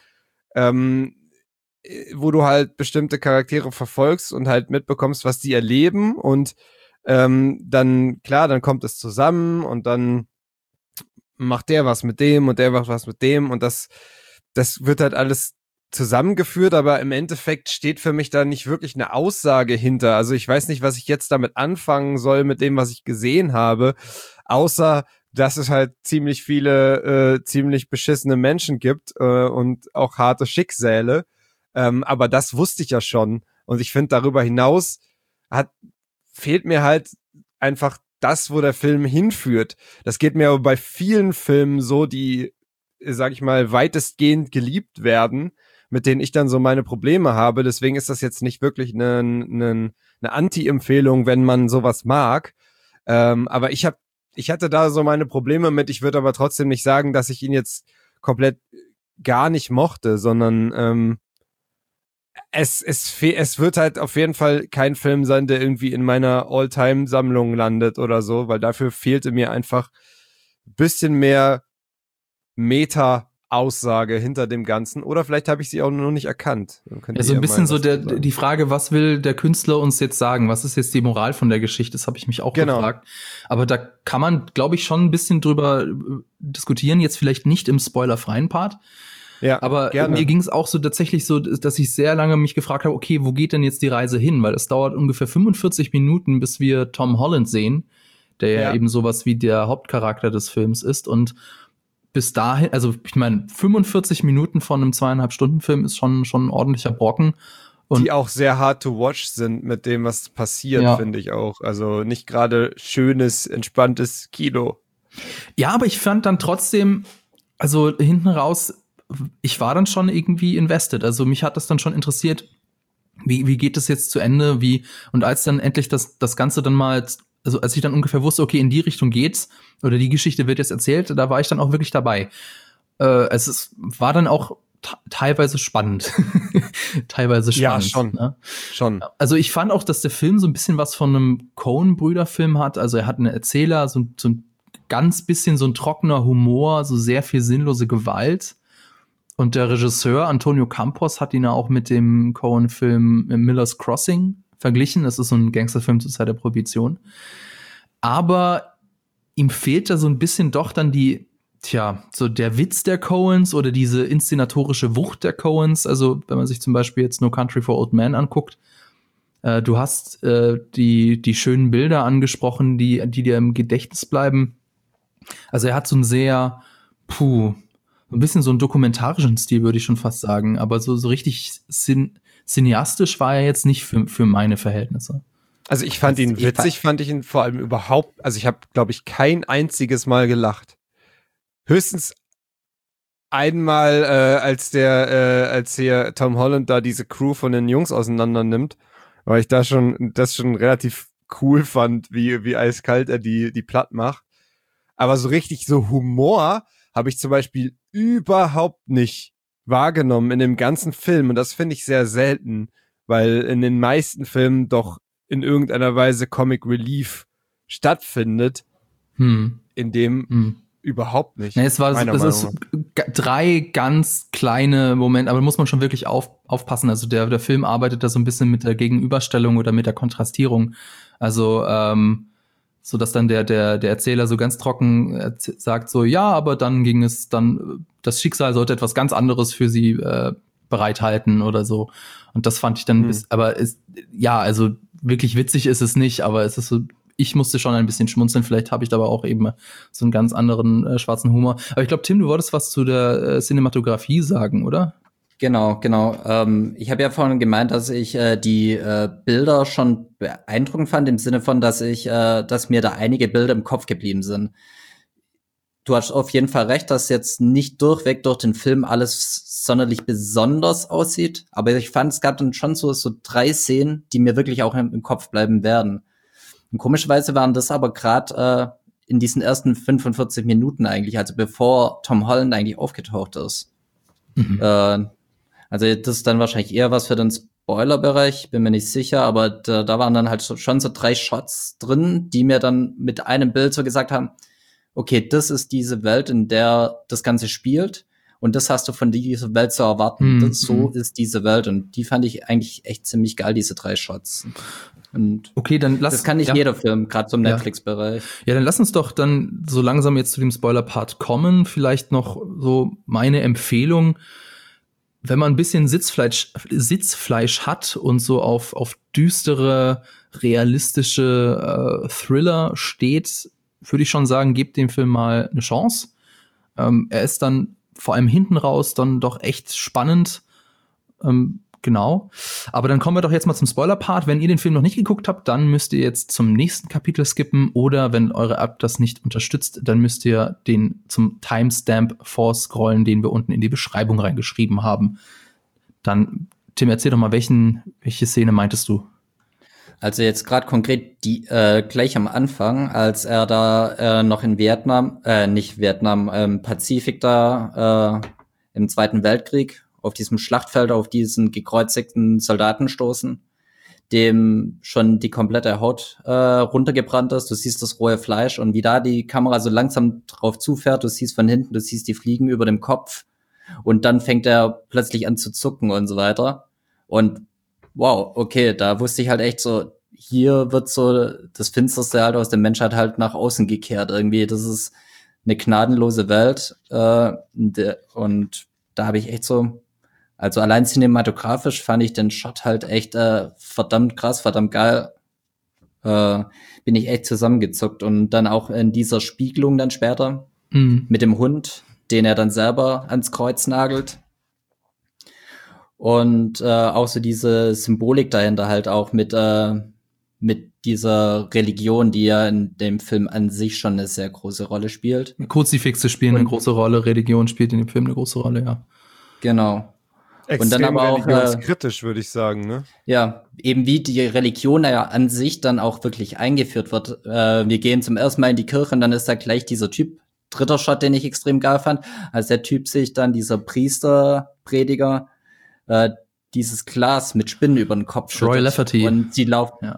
wo du halt bestimmte Charaktere verfolgst und halt mitbekommst, was die erleben, und dann kommt es zusammen und dann macht der was mit dem und der macht was mit dem, und das wird halt alles zusammengeführt, aber im Endeffekt steht für mich da nicht wirklich eine Aussage hinter. Also ich weiß nicht, was ich jetzt damit anfangen soll mit dem, was ich gesehen habe, außer dass es halt ziemlich viele ziemlich beschissene Menschen gibt und auch harte Schicksale. Aber das wusste ich ja schon. Und ich finde, darüber hinaus fehlt mir halt einfach das, wo der Film hinführt. Das geht mir aber bei vielen Filmen so, die, sag ich mal, weitestgehend geliebt werden, mit denen ich dann so meine Probleme habe. Deswegen ist das jetzt nicht wirklich eine Anti-Empfehlung, wenn man sowas mag. Aber ich hatte da so meine Probleme mit. Ich würde aber trotzdem nicht sagen, dass ich ihn jetzt komplett gar nicht mochte, sondern es wird halt auf jeden Fall kein Film sein, der irgendwie in meiner All-Time-Sammlung landet oder so, weil dafür fehlte mir einfach ein bisschen mehr Meta-Aussage hinter dem Ganzen, oder vielleicht habe ich sie auch noch nicht erkannt. Ja, so ein bisschen so die Frage, was will der Künstler uns jetzt sagen? Was ist jetzt die Moral von der Geschichte? Das habe ich mich auch gefragt. Aber da kann man, glaube ich, schon ein bisschen drüber diskutieren, jetzt vielleicht nicht im spoilerfreien Part. Ja, aber gerne. Mir ging es auch so tatsächlich so, dass ich sehr lange mich gefragt habe, okay, wo geht denn jetzt die Reise hin? Weil es dauert ungefähr 45 Minuten, bis wir Tom Holland sehen, der ja eben sowas wie der Hauptcharakter des Films ist. Und bis dahin, also ich meine, 45 Minuten von einem 2,5-Stunden-Film ist schon ein ordentlicher Brocken. Und die auch sehr hard to watch sind mit dem, was passiert, finde ich auch. Also nicht gerade schönes, entspanntes Kino. Ja, aber ich fand dann trotzdem, also hinten raus, ich war dann schon irgendwie invested. Also mich hat das dann schon interessiert, wie geht es jetzt zu Ende, und als dann endlich das Ganze dann mal, also als ich dann ungefähr wusste, okay, in die Richtung geht's, oder die Geschichte wird jetzt erzählt, da war ich dann auch wirklich dabei. War dann auch teilweise spannend. Teilweise spannend. Ja, schon. Ne? Schon. Also ich fand auch, dass der Film so ein bisschen was von einem Coen-Brüder-Film hat. Also er hat einen Erzähler, so ein ganz bisschen so ein trockener Humor, so sehr viel sinnlose Gewalt. Und der Regisseur Antonio Campos hat ihn ja auch mit dem Coen-Film Miller's Crossing verglichen. Das ist so ein Gangsterfilm zur Zeit der Prohibition. Aber ihm fehlt da so ein bisschen doch dann so der Witz der Coens oder diese inszenatorische Wucht der Coens. Also wenn man sich zum Beispiel jetzt No Country for Old Men anguckt, du hast die schönen Bilder angesprochen, die dir im Gedächtnis bleiben. Also er hat so einen sehr, ein bisschen so einen dokumentarischen Stil, würde ich schon fast sagen. Aber so richtig cineastisch war er jetzt nicht für meine Verhältnisse. Also ich fand ihn witzig, fand ich ihn vor allem überhaupt, also ich habe, glaube ich, kein einziges Mal gelacht. Höchstens einmal, als hier Tom Holland da diese Crew von den Jungs auseinander nimmt, weil ich das schon relativ cool fand, wie eiskalt er die platt macht. Aber so richtig so Humor habe ich zum Beispiel überhaupt nicht wahrgenommen in dem ganzen Film. Und das finde ich sehr selten, weil in den meisten Filmen doch in irgendeiner Weise Comic Relief stattfindet, in dem überhaupt nicht. Nee, es ist 3 ganz kleine Momente, aber da muss man schon wirklich aufpassen. Also der Film arbeitet da so ein bisschen mit der Gegenüberstellung oder mit der Kontrastierung. Also so dass dann der Erzähler so ganz trocken sagt so, ja, aber dann das Schicksal sollte etwas ganz anderes für sie bereithalten oder so. Und das fand ich dann also wirklich witzig ist es nicht, aber es ist so, ich musste schon ein bisschen schmunzeln, vielleicht habe ich da aber auch eben so einen ganz anderen schwarzen Humor. Aber ich glaube, Tim, du wolltest was zu der Cinematografie sagen, oder? Genau. Ich habe ja vorhin gemeint, dass ich die Bilder schon beeindruckend fand, im Sinne von, dass mir da einige Bilder im Kopf geblieben sind. Du hast auf jeden Fall recht, dass jetzt nicht durchweg durch den Film alles sonderlich besonders aussieht, aber ich fand, es gab dann schon so 3 Szenen, die mir wirklich auch im Kopf bleiben werden. Und komischerweise waren das aber gerade in diesen ersten 45 Minuten eigentlich, also bevor Tom Holland eigentlich aufgetaucht ist. Also das ist dann wahrscheinlich eher was für den Spoiler-Bereich, bin mir nicht sicher, aber da waren dann halt schon so 3 Shots drin, die mir dann mit einem Bild so gesagt haben, okay, das ist diese Welt, in der das Ganze spielt und das hast du von dieser Welt zu erwarten. So ist diese Welt und die fand ich eigentlich echt ziemlich geil, diese 3 Shots. Und okay, dann das kann nicht jeder Film, gerade zum Netflix-Bereich. Ja, dann lass uns doch dann so langsam jetzt zu dem Spoiler-Part kommen. Vielleicht noch so meine Empfehlung, wenn man ein bisschen Sitzfleisch hat und so auf düstere, realistische Thriller steht, würde ich schon sagen, gebt dem Film mal eine Chance. Er ist dann vor allem hinten raus dann doch echt spannend. Genau. Aber dann kommen wir doch jetzt mal zum Spoiler-Part. Wenn ihr den Film noch nicht geguckt habt, dann müsst ihr jetzt zum nächsten Kapitel skippen. Oder wenn eure App das nicht unterstützt, dann müsst ihr den zum Timestamp vorscrollen, den wir unten in die Beschreibung reingeschrieben haben. Dann, Tim, erzähl doch mal, welche Szene meintest du? Also jetzt gerade konkret gleich am Anfang, als er da noch in Pazifik da im Zweiten Weltkrieg auf diesem Schlachtfeld auf diesen gekreuzigten Soldaten stoßen, dem schon die komplette Haut runtergebrannt ist. Du siehst das rohe Fleisch und wie da die Kamera so langsam drauf zufährt. Du siehst von hinten, du siehst die Fliegen über dem Kopf und dann fängt er plötzlich an zu zucken und so weiter. Und wow, okay, da wusste ich halt echt so, hier wird so das Finsterste halt aus der Menschheit halt nach außen gekehrt. Irgendwie, das ist eine gnadenlose Welt und da habe ich echt so, also allein cinematografisch fand ich den Shot halt echt verdammt krass, verdammt geil. Bin ich echt zusammengezuckt. Und dann auch in dieser Spiegelung dann später mit dem Hund, den er dann selber ans Kreuz nagelt. Und auch so diese Symbolik dahinter halt auch mit dieser Religion, die ja in dem Film an sich schon eine sehr große Rolle spielt. Kruzifixe spielen eine große Rolle, Religion spielt in dem Film eine große Rolle, ja. Genau. Extrem und dann aber auch religionskritisch, würde ich sagen, ne? Ja, eben wie die Religion ja an sich dann auch wirklich eingeführt wird. Wir gehen zum ersten Mal in die Kirche und dann ist da gleich dieser Typ, dritter Shot, den ich extrem geil fand, als der Typ sich dann, dieser Prediger, dieses Glas mit Spinnen über den Kopf Roy Lafferty. Und sie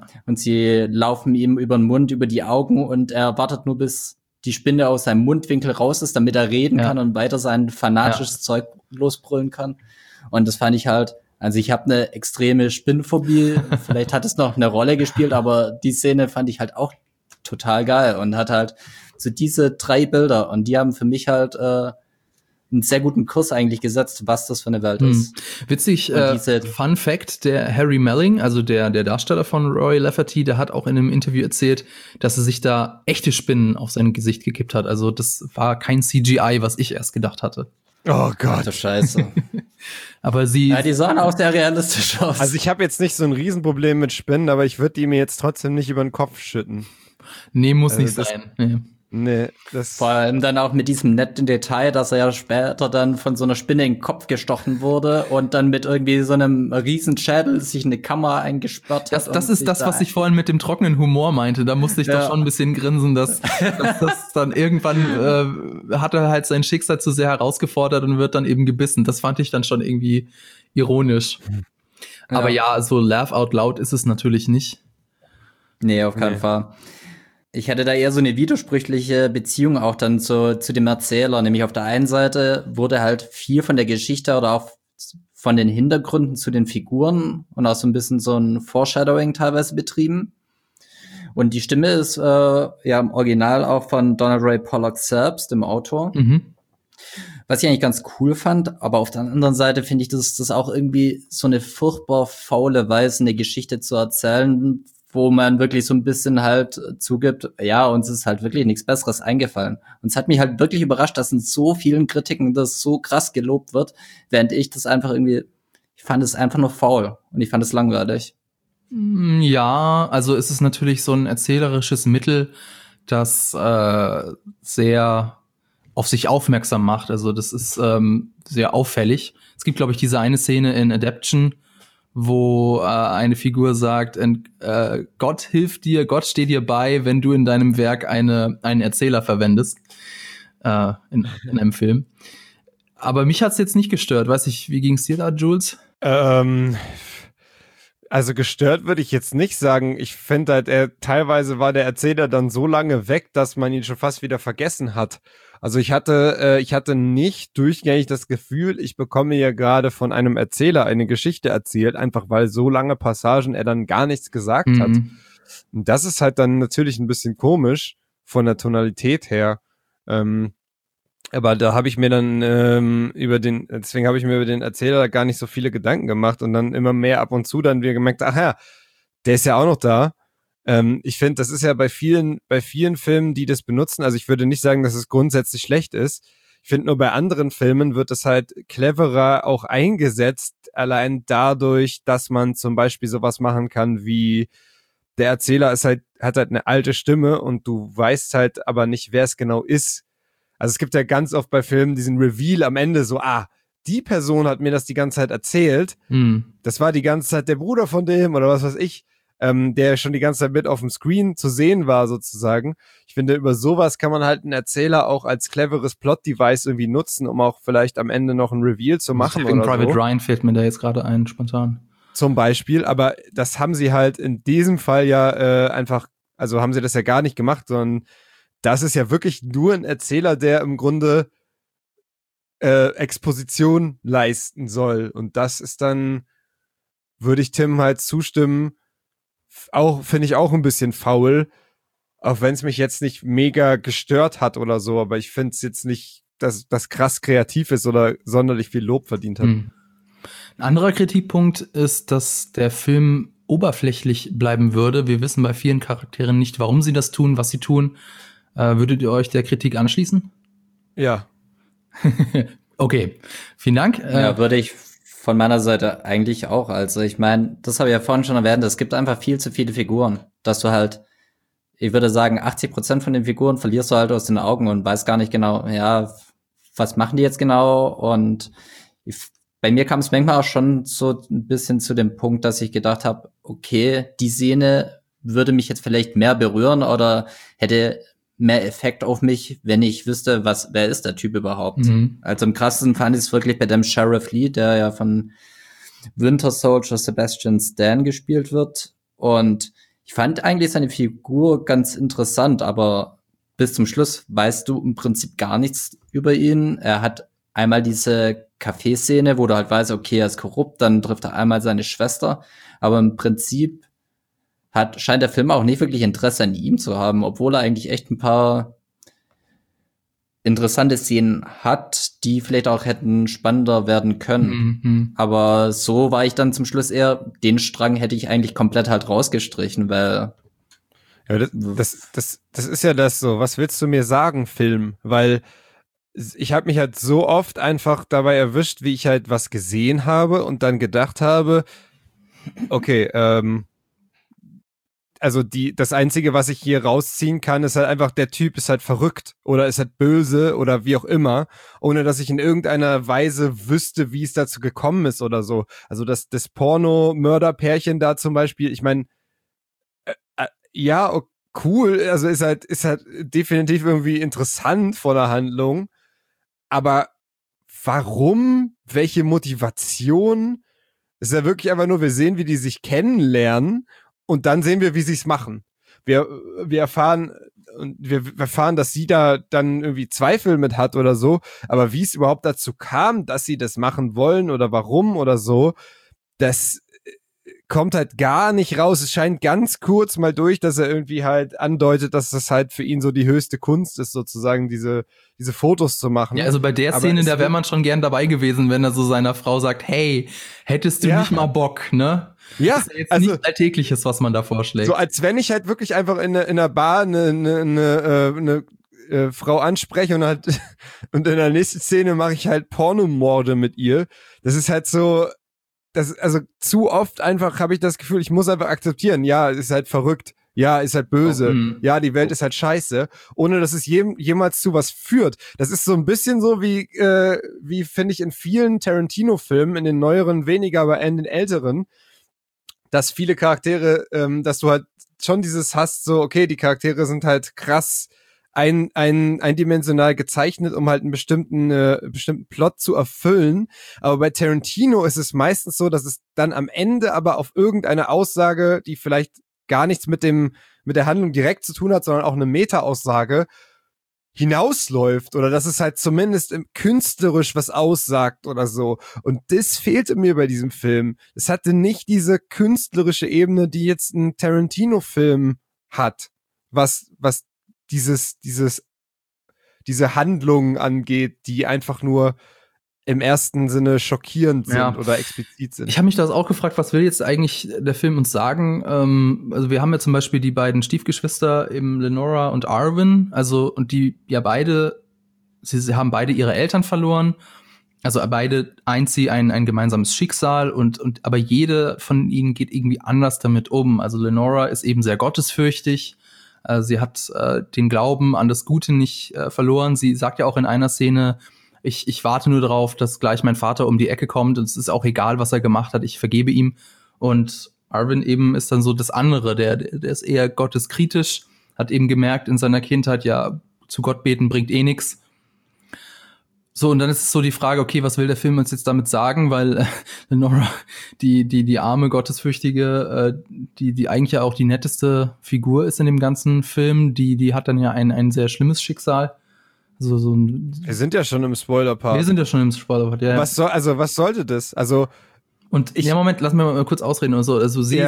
laufen ihm über den Mund, über die Augen und er wartet nur, bis die Spinne aus seinem Mundwinkel raus ist, damit er reden kann und weiter sein fanatisches Zeug losbrüllen kann. Und das fand ich halt, also ich habe eine extreme Spinnenphobie, vielleicht hat es noch eine Rolle gespielt, aber die Szene fand ich halt auch total geil und hat halt so diese 3 Bilder und die haben für mich halt einen sehr guten Kurs eigentlich gesetzt, was das für eine Welt ist. Witzig, Fun Fact, der Harry Melling, also der Darsteller von Roy Lafferty, der hat auch in einem Interview erzählt, dass er sich da echte Spinnen auf sein Gesicht gekippt hat. Also das war kein CGI, was ich erst gedacht hatte. Oh Gott. Scheiße. Aber die sahen auch sehr realistisch aus. Also ich habe jetzt nicht so ein Riesenproblem mit Spinnen, aber ich würde die mir jetzt trotzdem nicht über den Kopf schütten. Nee, muss nicht sein. Nee, das vor allem dann auch mit diesem netten Detail, dass er ja später dann von so einer Spinne in den Kopf gestochen wurde und dann mit irgendwie so einem riesen Schädel sich eine Kamera eingesperrt hat. Das ist das, was ich vorhin mit dem trockenen Humor meinte. Da musste ich doch schon ein bisschen grinsen, dass das dann irgendwann hat er halt sein Schicksal zu sehr herausgefordert und wird dann eben gebissen. Das fand ich dann schon irgendwie ironisch. Ja. Aber ja, so laugh out loud ist es natürlich nicht. Nee, auf keinen Fall. Ich hatte da eher so eine widersprüchliche Beziehung auch dann zu dem Erzähler. Nämlich auf der einen Seite wurde halt viel von der Geschichte oder auch von den Hintergründen zu den Figuren und auch so ein bisschen so ein Foreshadowing teilweise betrieben. Und die Stimme ist ja im Original auch von Donald Ray Pollock selbst, dem Autor. Was ich eigentlich ganz cool fand, aber auf der anderen Seite finde ich, das ist auch irgendwie so eine furchtbar faule Weise, eine Geschichte zu erzählen, wo man wirklich so ein bisschen halt zugibt, ja, uns ist halt wirklich nichts Besseres eingefallen. Und es hat mich halt wirklich überrascht, dass in so vielen Kritiken das so krass gelobt wird, während ich das einfach irgendwie, ich fand es einfach nur faul und ich fand es langweilig. Ja, also es ist natürlich so ein erzählerisches Mittel, das sehr auf sich aufmerksam macht. Also das ist sehr auffällig. Es gibt, glaube ich, diese eine Szene in Adaption, wo eine Figur sagt, Gott hilft dir, Gott steht dir bei, wenn du in deinem Werk einen Erzähler verwendest, in einem Film. Aber mich hat's jetzt nicht gestört. Weiß ich, wie ging's dir da, Jules? Also gestört würde ich jetzt nicht sagen. Ich finde halt, teilweise war der Erzähler dann so lange weg, dass man ihn schon fast wieder vergessen hat. Also ich hatte nicht durchgängig das Gefühl, ich bekomme ja gerade von einem Erzähler eine Geschichte erzählt, einfach weil so lange Passagen er dann gar nichts gesagt hat. Und das ist halt dann natürlich ein bisschen komisch von der Tonalität her. Aber da habe ich mir dann deswegen habe ich mir über den Erzähler gar nicht so viele Gedanken gemacht und dann immer mehr ab und zu dann wieder gemerkt, ach ja, der ist ja auch noch da. Ich finde, das ist ja bei vielen Filmen, die das benutzen, also ich würde nicht sagen, dass es grundsätzlich schlecht ist. Ich finde nur bei anderen Filmen wird es halt cleverer auch eingesetzt, allein dadurch, dass man zum Beispiel sowas machen kann wie der Erzähler hat halt eine alte Stimme und du weißt halt aber nicht, wer es genau ist. Also es gibt ja ganz oft bei Filmen diesen Reveal am Ende so, die Person hat mir das die ganze Zeit erzählt. Das war die ganze Zeit der Bruder von dem oder was weiß ich. Der schon die ganze Zeit mit auf dem Screen zu sehen war sozusagen. Ich finde, über sowas kann man halt einen Erzähler auch als cleveres Plot-Device irgendwie nutzen, um auch vielleicht am Ende noch ein Reveal zu machen oder so. Private Ryan fällt mir da jetzt gerade ein, spontan. Zum Beispiel, aber das haben sie halt in diesem Fall ja einfach, also haben sie das ja gar nicht gemacht, sondern das ist ja wirklich nur ein Erzähler, der im Grunde Exposition leisten soll. Und das ist dann, würde ich Tim halt zustimmen, auch finde ich auch ein bisschen faul, auch wenn es mich jetzt nicht mega gestört hat oder so, aber ich finde es jetzt nicht, dass das krass kreativ ist oder sonderlich viel Lob verdient hat. Ein anderer Kritikpunkt ist, dass der Film oberflächlich bleiben würde. Wir wissen bei vielen Charakteren nicht, warum sie das tun, was sie tun. Würdet ihr euch der Kritik anschließen? Ja. Okay, vielen Dank. Ja, würde ich von meiner Seite eigentlich auch. Also ich meine, das habe ich ja vorhin schon erwähnt, es gibt einfach viel zu viele Figuren, dass du halt, ich würde sagen, 80% von den Figuren verlierst du halt aus den Augen und weißt gar nicht genau, ja, was machen die jetzt genau? Und bei mir kam es manchmal auch schon so ein bisschen zu dem Punkt, dass ich gedacht habe, okay, die Szene würde mich jetzt vielleicht mehr berühren oder hätte mehr Effekt auf mich, wenn ich wüsste, wer ist der Typ überhaupt. Also am krassesten fand ich es wirklich bei dem Sheriff Lee, der ja von Winter Soldier Sebastian Stan gespielt wird. Und ich fand eigentlich seine Figur ganz interessant, aber bis zum Schluss weißt du im Prinzip gar nichts über ihn. Er hat einmal diese Café-Szene, wo du halt weißt, okay, er ist korrupt, dann trifft er einmal seine Schwester, aber im Prinzip scheint der Film auch nicht wirklich Interesse an ihm zu haben, obwohl er eigentlich echt ein paar interessante Szenen hat, die vielleicht auch hätten spannender werden können. Aber so war ich dann zum Schluss eher, den Strang hätte ich eigentlich komplett halt rausgestrichen, weil ja, das ist ja das so, was willst du mir sagen, Film? Weil ich habe mich halt so oft einfach dabei erwischt, wie ich halt was gesehen habe und dann gedacht habe, okay, also das Einzige, was ich hier rausziehen kann, ist halt einfach, der Typ ist halt verrückt oder ist halt böse oder wie auch immer, ohne dass ich in irgendeiner Weise wüsste, wie es dazu gekommen ist oder so. Also das Porno-Mörder-Pärchen da zum Beispiel, ich meine, ja, cool, also ist halt definitiv irgendwie interessant vor der Handlung, aber warum, welche Motivation, ist ja wirklich einfach nur, wir sehen, wie die sich kennenlernen und dann sehen wir, wie sie es machen. Wir erfahren, dass sie da dann irgendwie Zweifel mit hat oder so, aber wie es überhaupt dazu kam, dass sie das machen wollen oder warum oder so, das kommt halt gar nicht raus. Es scheint ganz kurz mal durch, dass er irgendwie halt andeutet, dass das halt für ihn so die höchste Kunst ist, sozusagen diese Fotos zu machen. Ja, also bei der Szene, da wäre man schon gern dabei gewesen, wenn er so seiner Frau sagt, hey, hättest du nicht mal Bock, ne? Ja, das ist ja jetzt also nichts Alltägliches, was man da vorschlägt. So als wenn ich halt wirklich einfach in einer Bar eine Frau anspreche und in der nächsten Szene mache ich halt Pornomorde mit ihr. Das ist halt so, also zu oft einfach habe ich das Gefühl, ich muss einfach akzeptieren, ja, ist halt verrückt, ja, ist halt böse, ja, die Welt ist halt scheiße, ohne dass es jemals zu was führt. Das ist so ein bisschen so wie finde ich in vielen Tarantino-Filmen, in den neueren weniger, aber in den älteren, dass viele Charaktere, dass du halt schon dieses hast, so, okay, die Charaktere sind halt krass eindimensional gezeichnet, um halt einen bestimmten Plot zu erfüllen. Aber bei Tarantino ist es meistens so, dass es dann am Ende aber auf irgendeine Aussage, die vielleicht gar nichts mit der Handlung direkt zu tun hat, sondern auch eine Meta-Aussage hinausläuft oder dass es halt zumindest künstlerisch was aussagt oder so. Und das fehlte mir bei diesem Film. Es hatte nicht diese künstlerische Ebene, die jetzt ein Tarantino-Film hat, was diese Handlungen angeht, die einfach nur im ersten Sinne schockierend sind oder explizit sind. Ich habe mich das auch gefragt, was will jetzt eigentlich der Film uns sagen? Also wir haben ja zum Beispiel die beiden Stiefgeschwister, eben Lenora und Arwen, also und die ja sie haben beide ihre Eltern verloren, also beide eint sie ein gemeinsames Schicksal und aber jede von ihnen geht irgendwie anders damit um. Also Lenora ist eben sehr gottesfürchtig. Sie hat den Glauben an das Gute nicht verloren. Sie sagt ja auch in einer Szene, ich warte nur darauf, dass gleich mein Vater um die Ecke kommt und es ist auch egal, was er gemacht hat, ich vergebe ihm. Und Arwen eben ist dann so das andere, der ist eher gotteskritisch, hat eben gemerkt in seiner Kindheit, ja, zu Gott beten bringt eh nix. So, und dann ist es so die Frage, okay, was will der Film uns jetzt damit sagen? Weil Lenora, die arme, gottesfürchtige, die eigentlich ja auch die netteste Figur ist in dem ganzen Film, die hat dann ja ein sehr schlimmes Schicksal. Wir sind ja schon im Spoiler-Part. Ja. Was sollte das? Also und Moment, lass mir mal kurz ausreden oder so. Also sie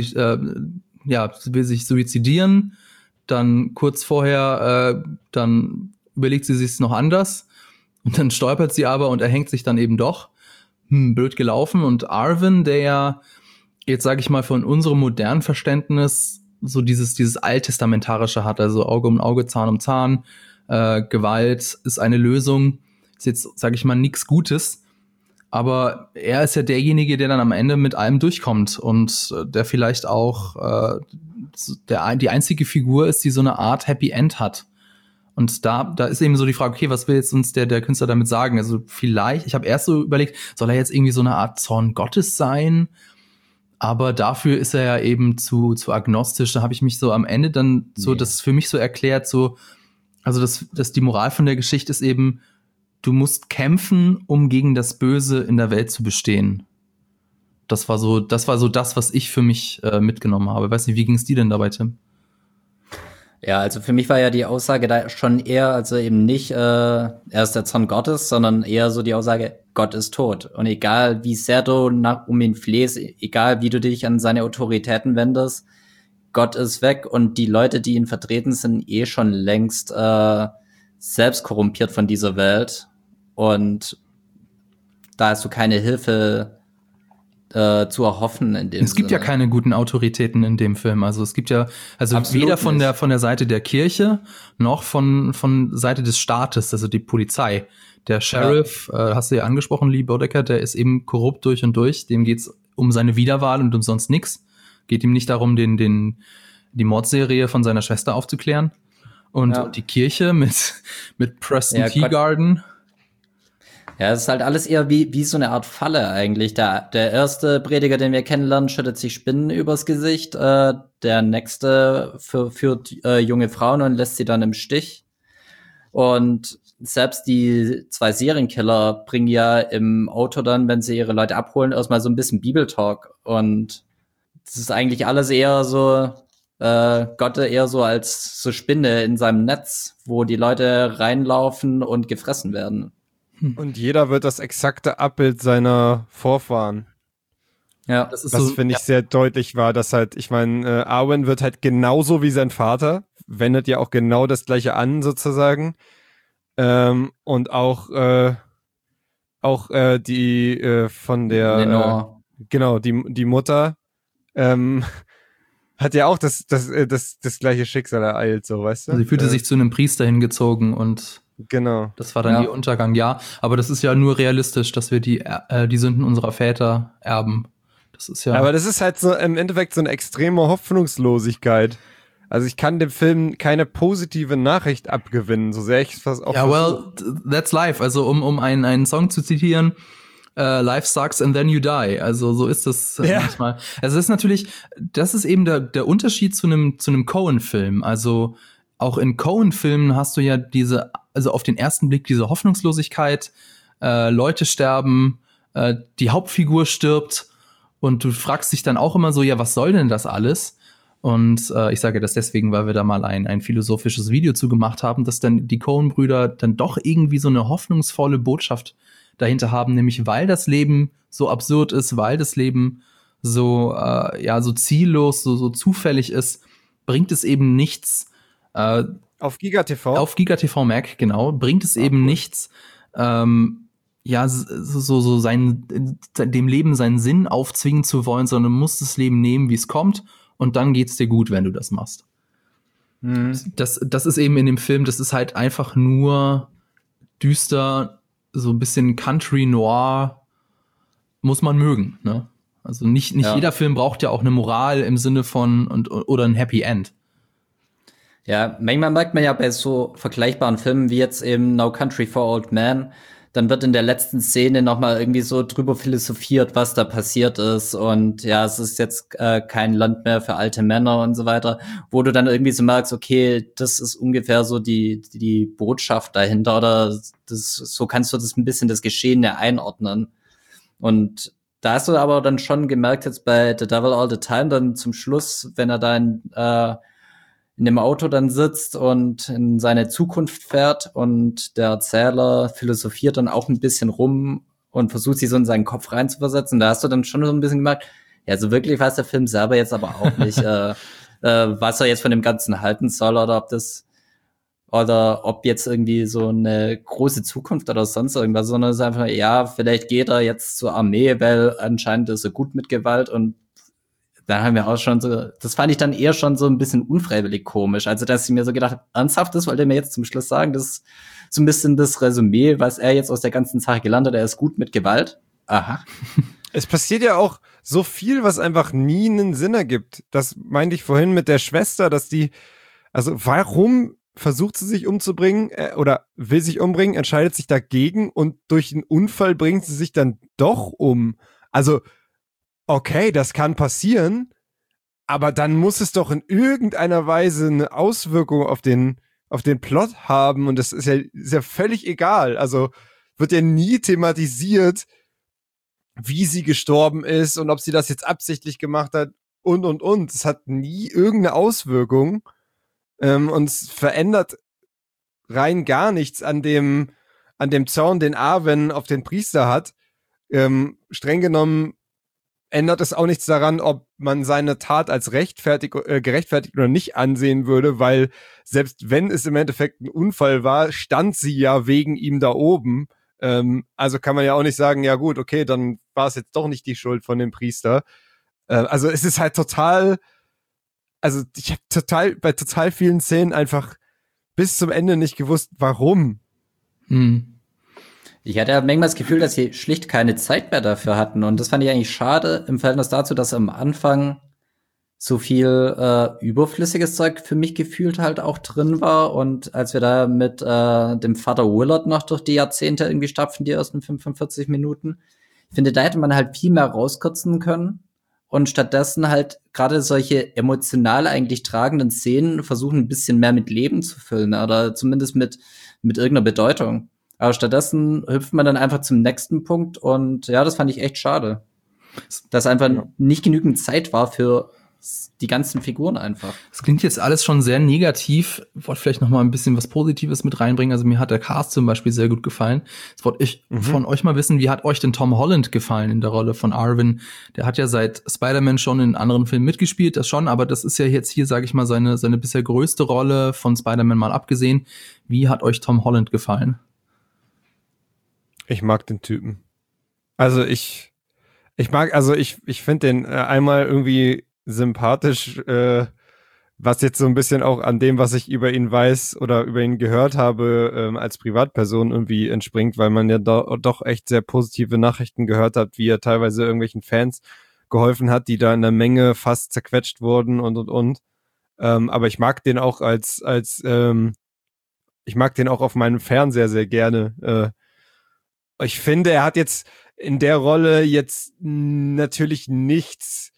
will sich suizidieren, dann kurz vorher, dann überlegt sie sich noch anders und dann stolpert sie aber und erhängt sich dann eben doch. Blöd gelaufen. Und Arwen, der ja, jetzt sage ich mal, von unserem modernen Verständnis so dieses Alttestamentarische hat, also Auge um Auge, Zahn um Zahn, Gewalt ist eine Lösung, ist jetzt, sage ich mal, nichts Gutes, aber er ist ja derjenige, der dann am Ende mit allem durchkommt und der vielleicht auch die einzige Figur ist, die so eine Art Happy End hat. Und da ist eben so die Frage, okay, was will jetzt uns der Künstler damit sagen? Also vielleicht, ich habe erst so überlegt, soll er jetzt irgendwie so eine Art Zorn Gottes sein? Aber dafür ist er ja eben zu agnostisch. Da habe ich mich so am Ende dann so, das für mich so erklärt, so, also dass die Moral von der Geschichte ist eben, du musst kämpfen, um gegen das Böse in der Welt zu bestehen. Das war so das, was ich für mich mitgenommen habe. Weiß nicht, wie ging es dir denn dabei, Tim? Ja, also für mich war ja die Aussage da schon eher, also eben nicht, er ist der Zorn Gottes, sondern eher so die Aussage, Gott ist tot. Und egal wie sehr du um ihn flehst, egal wie du dich an seine Autoritäten wendest, Gott ist weg und die Leute, die ihn vertreten, sind schon längst selbst korrumpiert von dieser Welt. Und da hast du keine Hilfe zu erhoffen in dem Sinne. Es gibt ja keine guten Autoritäten in dem Film. Also es gibt ja, Absolut weder von der Seite der Kirche noch von Seite des Staates, also die Polizei. Der Sheriff, hast du ja angesprochen, Lee Bodecker, der ist eben korrupt durch und durch. Dem geht's um seine Wiederwahl und um sonst nix. Geht ihm nicht darum, die Mordserie von seiner Schwester aufzuklären. Und die Kirche mit Preston Teagarden. Ja, es ist halt alles eher wie so eine Art Falle eigentlich. Der erste Prediger, den wir kennenlernen, schüttet sich Spinnen übers Gesicht. Der nächste führt junge Frauen und lässt sie dann im Stich. Und selbst die 2 Serienkiller bringen ja im Auto dann, wenn sie ihre Leute abholen, erstmal so ein bisschen Bibeltalk. Und das ist eigentlich alles eher so, Gott eher so als so Spinne in seinem Netz, wo die Leute reinlaufen und gefressen werden. Und jeder wird das exakte Abbild seiner Vorfahren. Ja, das ist was, finde ich, sehr deutlich war, dass halt, ich meine, Arwen wird halt genauso wie sein Vater, wendet ja auch genau das Gleiche an, sozusagen. Und auch die von der genau, die Mutter hat ja auch das gleiche Schicksal ereilt, so, weißt du? Sie fühlte sich zu einem Priester hingezogen und genau. Das war dann ihr Untergang, ja. Aber das ist ja nur realistisch, dass wir die Sünden unserer Väter erben. Das ist ja. Aber das ist halt so im Endeffekt so eine extreme Hoffnungslosigkeit. Also ich kann dem Film keine positive Nachricht abgewinnen, so sehr ich es fast auch. Ja, well, that's life. Also um einen Song zu zitieren, life sucks and then you die. Also so ist das manchmal. Also das ist eben der Unterschied zu einem Coen-Film. Also auch in Coen-Filmen hast du ja also auf den ersten Blick diese Hoffnungslosigkeit, Leute sterben, die Hauptfigur stirbt und du fragst dich dann auch immer so, ja, was soll denn das alles? Und ich sage das deswegen, weil wir da mal ein philosophisches Video zu gemacht haben, dass dann die Coen-Brüder dann doch irgendwie so eine hoffnungsvolle Botschaft dahinter haben, nämlich weil das Leben so absurd ist, weil das Leben so so ziellos, so zufällig ist, bringt es eben nichts. Auf GigaTV? Auf GigaTV Mac, genau. Bringt es eben nichts, dem Leben seinen Sinn aufzwingen zu wollen, sondern muss das Leben nehmen, wie es kommt, und dann geht's dir gut, wenn du das machst. Mhm. Das ist eben in dem Film, das ist halt einfach nur düster, so ein bisschen Country Noir, muss man mögen, ne? Also nicht jeder Film braucht ja auch eine Moral im Sinne von oder ein Happy End. Ja, manchmal merkt man ja bei so vergleichbaren Filmen wie jetzt eben No Country for Old Men, dann wird in der letzten Szene nochmal irgendwie so drüber philosophiert, was da passiert ist. Und ja, es ist jetzt kein Land mehr für alte Männer und so weiter, wo du dann irgendwie so merkst, okay, das ist ungefähr so die Botschaft dahinter, oder so kannst du das ein bisschen das Geschehene einordnen. Und da hast du aber dann schon gemerkt, jetzt bei The Devil All the Time, dann zum Schluss, wenn er da in dem Auto dann sitzt und in seine Zukunft fährt und der Erzähler philosophiert dann auch ein bisschen rum und versucht, sich so in seinen Kopf reinzuversetzen. Da hast du dann schon so ein bisschen gemerkt, ja, so wirklich weiß der Film selber jetzt aber auch nicht, was er jetzt von dem Ganzen halten soll, oder ob jetzt irgendwie so eine große Zukunft oder sonst irgendwas, sondern es ist einfach, ja, vielleicht geht er jetzt zur Armee, weil anscheinend ist er gut mit Gewalt, und dann haben wir auch schon so, das fand ich dann eher schon so ein bisschen unfreiwillig komisch. Also, dass ich mir so gedacht habe, ernsthaft, das wollte er mir jetzt zum Schluss sagen, das ist so ein bisschen das Resümee, was er jetzt aus der ganzen Sache gelernt hat, er ist gut mit Gewalt. Aha. Es passiert ja auch so viel, was einfach nie einen Sinn ergibt. Das meinte ich vorhin mit der Schwester, dass also warum versucht sie sich umzubringen oder will sich umbringen, entscheidet sich dagegen und durch einen Unfall bringt sie sich dann doch um. Also, okay, das kann passieren, aber dann muss es doch in irgendeiner Weise eine Auswirkung auf den Plot haben und das ist ja völlig egal. Also wird ja nie thematisiert, wie sie gestorben ist und ob sie das jetzt absichtlich gemacht hat und. Es hat nie irgendeine Auswirkung und es verändert rein gar nichts an dem Zorn, den Arwen auf den Priester hat. Streng genommen ändert es auch nichts daran, ob man seine Tat als gerechtfertigt oder nicht ansehen würde, weil selbst wenn es im Endeffekt ein Unfall war, stand sie ja wegen ihm da oben. Also kann man ja auch nicht sagen, ja gut, okay, dann war es jetzt doch nicht die Schuld von dem Priester. Also es ist halt total, also ich habe bei total vielen Szenen einfach bis zum Ende nicht gewusst, warum. Ich hatte ja manchmal das Gefühl, dass sie schlicht keine Zeit mehr dafür hatten. Und das fand ich eigentlich schade im Verhältnis dazu, dass am Anfang so viel überflüssiges Zeug für mich gefühlt halt auch drin war. Und als wir da mit dem Vater Willard noch durch die Jahrzehnte irgendwie stapfen, die ersten 45 Minuten, ich finde, da hätte man halt viel mehr rauskürzen können. Und stattdessen halt gerade solche emotional eigentlich tragenden Szenen versuchen, ein bisschen mehr mit Leben zu füllen. Oder zumindest mit irgendeiner Bedeutung. Aber stattdessen hüpft man dann einfach zum nächsten Punkt und ja, das fand ich echt schade. Dass einfach nicht genügend Zeit war für die ganzen Figuren einfach. Das klingt jetzt alles schon sehr negativ. Ich wollte vielleicht noch mal ein bisschen was Positives mit reinbringen. Also mir hat der Cast zum Beispiel sehr gut gefallen. Jetzt wollte ich von euch mal wissen, wie hat euch denn Tom Holland gefallen in der Rolle von Arwen? Der hat ja seit Spider-Man schon in anderen Filmen mitgespielt, das schon, aber das ist ja jetzt hier, sage ich mal, seine bisher größte Rolle von Spider-Man mal abgesehen. Wie hat euch Tom Holland gefallen? Ich mag den Typen. Also ich finde den einmal irgendwie sympathisch, was jetzt so ein bisschen auch an dem, was ich über ihn weiß oder über ihn gehört habe, als Privatperson irgendwie entspringt, weil man ja doch echt sehr positive Nachrichten gehört hat, wie er teilweise irgendwelchen Fans geholfen hat, die da in der Menge fast zerquetscht wurden und. Aber ich mag den auch ich mag den auch auf meinem Fernseher sehr gerne. Ich finde, er hat jetzt in der Rolle jetzt natürlich nichts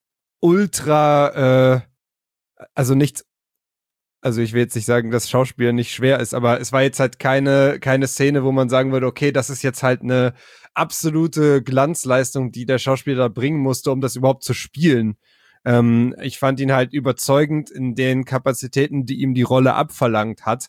ultra, also ich will jetzt nicht sagen, dass Schauspiel nicht schwer ist, aber es war jetzt halt keine Szene, wo man sagen würde, okay, das ist jetzt halt eine absolute Glanzleistung, die der Schauspieler da bringen musste, um das überhaupt zu spielen. Ich fand ihn halt überzeugend in den Kapazitäten, die ihm die Rolle abverlangt hat.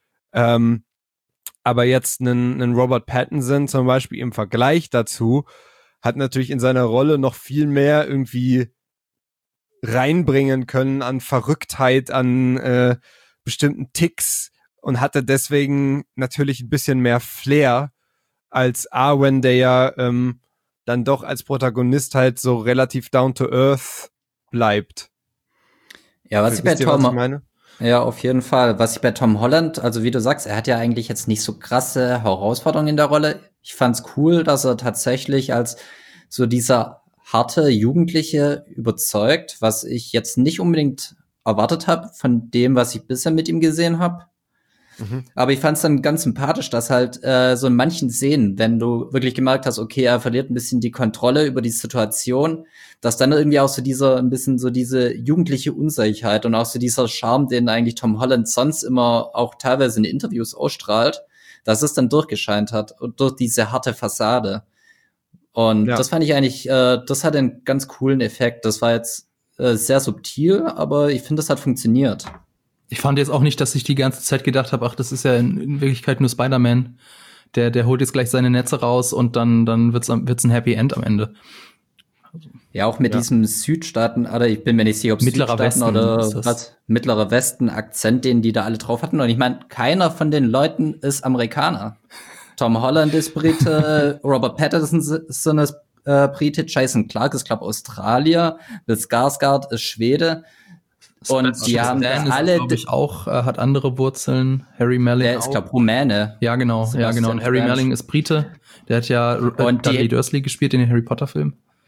Aber jetzt einen Robert Pattinson zum Beispiel im Vergleich dazu hat natürlich in seiner Rolle noch viel mehr irgendwie reinbringen können an Verrücktheit, an bestimmten Ticks und hatte deswegen natürlich ein bisschen mehr Flair als Arwen, der ja dann doch als Protagonist halt so relativ down to earth bleibt. Ja, was ich meine? Ja, auf jeden Fall. Was ich bei Tom Holland, also wie du sagst, er hat ja eigentlich jetzt nicht so krasse Herausforderungen in der Rolle. Ich fand's cool, dass er tatsächlich als so dieser harte Jugendliche überzeugt, was ich jetzt nicht unbedingt erwartet habe von dem, was ich bisher mit ihm gesehen habe. Aber ich fand's dann ganz sympathisch, dass halt so in manchen Szenen, wenn du wirklich gemerkt hast, okay, er verliert ein bisschen die Kontrolle über die Situation, dass dann irgendwie auch so diese jugendliche Unsicherheit und auch so dieser Charme, den eigentlich Tom Holland sonst immer auch teilweise in Interviews ausstrahlt, dass es dann durchgescheint hat und durch diese harte Fassade. Und das fand ich eigentlich, das hat einen ganz coolen Effekt. Das war jetzt sehr subtil, aber ich finde, das hat funktioniert. Ich fand jetzt auch nicht, dass ich die ganze Zeit gedacht habe, ach, das ist ja in Wirklichkeit nur Spider-Man. Der holt jetzt gleich seine Netze raus und dann wird's ein Happy End am Ende. Ja, auch mit diesem Südstaaten, oder ich bin mir nicht sicher, ob Südstaaten oder was, Mittlerer Westen-Akzent, den die da alle drauf hatten. Und ich meine, keiner von den Leuten ist Amerikaner. Tom Holland ist Brite, Robert Pattinson ist Brite, Jason Clarke ist, glaube ich, Australier, Bill Skarsgård ist Schwede. Und die haben alle, glaube ich, auch hat andere Wurzeln. Harry Melling der ist, glaube ich, Rumäne. Ja, genau. Und Harry Melling ist Brite. Der hat ja Dudley Dursley gespielt in den Harry Potter Filmen.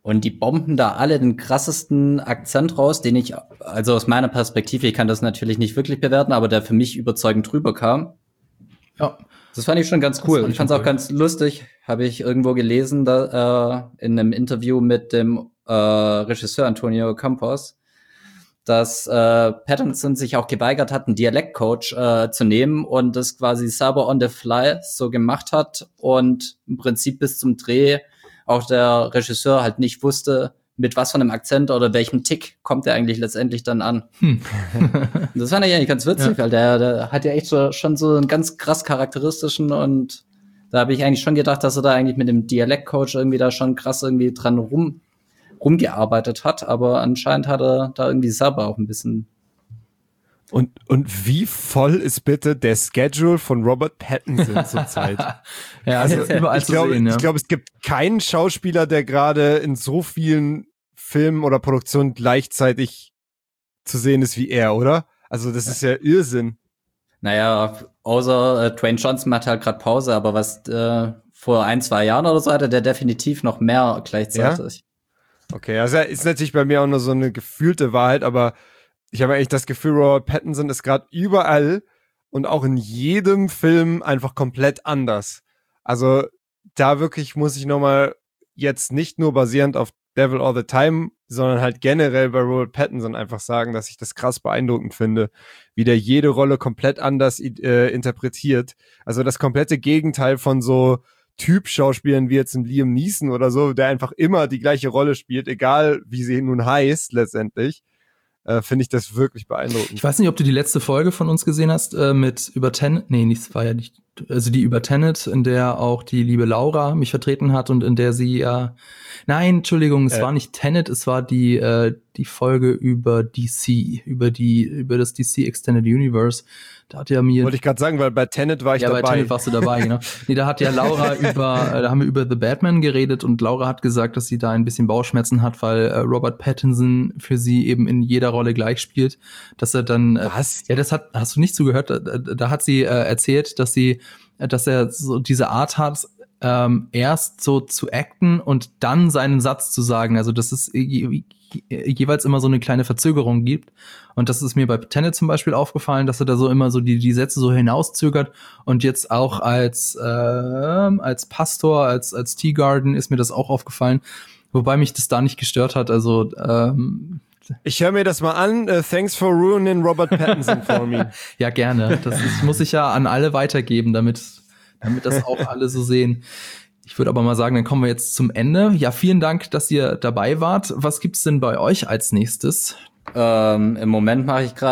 Und die bomben da alle den krassesten Akzent raus, den ich, also aus meiner Perspektive, ich kann das natürlich nicht wirklich bewerten, aber der für mich überzeugend drüber kam. Ja. Das fand ich schon ganz cool. Ich fand es auch ganz lustig, habe ich irgendwo gelesen, da, in einem Interview mit dem Regisseur Antonio Campos, dass Pattinson sich auch geweigert hat, einen Dialektcoach zu nehmen und das quasi selber on the fly so gemacht hat und im Prinzip bis zum Dreh auch der Regisseur halt nicht wusste, mit was von einem Akzent oder welchem Tick kommt er eigentlich letztendlich dann an. Das fand ich eigentlich ganz witzig, weil der hat ja echt schon so einen ganz krass charakteristischen und da habe ich eigentlich schon gedacht, dass er da eigentlich mit dem Dialektcoach irgendwie da schon krass irgendwie dran rumgearbeitet hat, aber anscheinend hat er da irgendwie selber auch ein bisschen. Und wie voll ist bitte der Schedule von Robert Pattinson zurzeit? Ja, also überall zu sehen, ja. Ich glaube, es gibt keinen Schauspieler, der gerade in so vielen Filmen oder Produktionen gleichzeitig zu sehen ist wie er, oder? Also das ist ja Irrsinn. Naja, außer Dwayne Johnson macht halt gerade Pause, aber was vor 1-2 Jahren oder so hatte der definitiv noch mehr gleichzeitig. Ja? Okay, also ist natürlich bei mir auch nur so eine gefühlte Wahrheit, aber ich habe eigentlich das Gefühl, Robert Pattinson ist gerade überall und auch in jedem Film einfach komplett anders. Also da wirklich muss ich nochmal jetzt nicht nur basierend auf Devil All the Time, sondern halt generell bei Robert Pattinson einfach sagen, dass ich das krass beeindruckend finde, wie der jede Rolle komplett anders interpretiert. Also das komplette Gegenteil von so Typ-Schauspielern wie jetzt ein Liam Neeson oder so, der einfach immer die gleiche Rolle spielt, egal wie sie nun heißt letztendlich. Finde ich das wirklich beeindruckend. Ich weiß nicht, ob du die letzte Folge von uns gesehen hast, mit über Tenet. Nee, nichts war ja nicht. Also die über Tenet, in der auch die liebe Laura mich vertreten hat und in der sie nein, Entschuldigung, es war nicht Tenet, es war die Folge über DC, über das DC Extended Universe. Da hat ja mir. Wollte ich gerade sagen, weil bei Tenet war ich dabei. Ja, bei Tenet warst du dabei, genau. Nee, da hat ja Laura da haben wir über The Batman geredet und Laura hat gesagt, dass sie da ein bisschen Bauchschmerzen hat, weil Robert Pattinson für sie eben in jeder Rolle gleich spielt, dass er dann. Was? Ja, hast du nicht zugehört? Da hat sie erzählt, dass er so diese Art hat, erst so zu acten und dann seinen Satz zu sagen. Also dass es jeweils immer so eine kleine Verzögerung gibt. Und das ist mir bei Tenet zum Beispiel aufgefallen, dass er da so immer so die Sätze so hinauszögert. Und jetzt auch als Pastor, als Teagarden ist mir das auch aufgefallen. Wobei mich das da nicht gestört hat. Also ich höre mir das mal an. Thanks for ruining Robert Pattinson for me. Ja, gerne. Das muss ich ja an alle weitergeben, damit das auch alle so sehen. Ich würde aber mal sagen, dann kommen wir jetzt zum Ende. Ja, vielen Dank, dass ihr dabei wart. Was gibt's denn bei euch als nächstes? Im Moment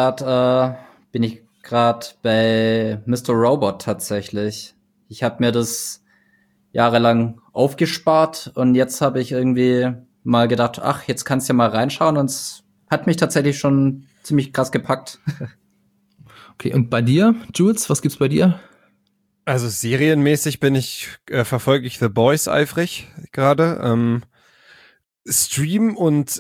bin ich gerade bei Mr. Robot tatsächlich. Ich habe mir das jahrelang aufgespart und jetzt habe ich irgendwie mal gedacht, ach, jetzt kannst du ja mal reinschauen und es hat mich tatsächlich schon ziemlich krass gepackt. Okay, und bei dir, Jules, was gibt's bei dir? Also serienmäßig verfolge ich The Boys eifrig gerade. Stream- und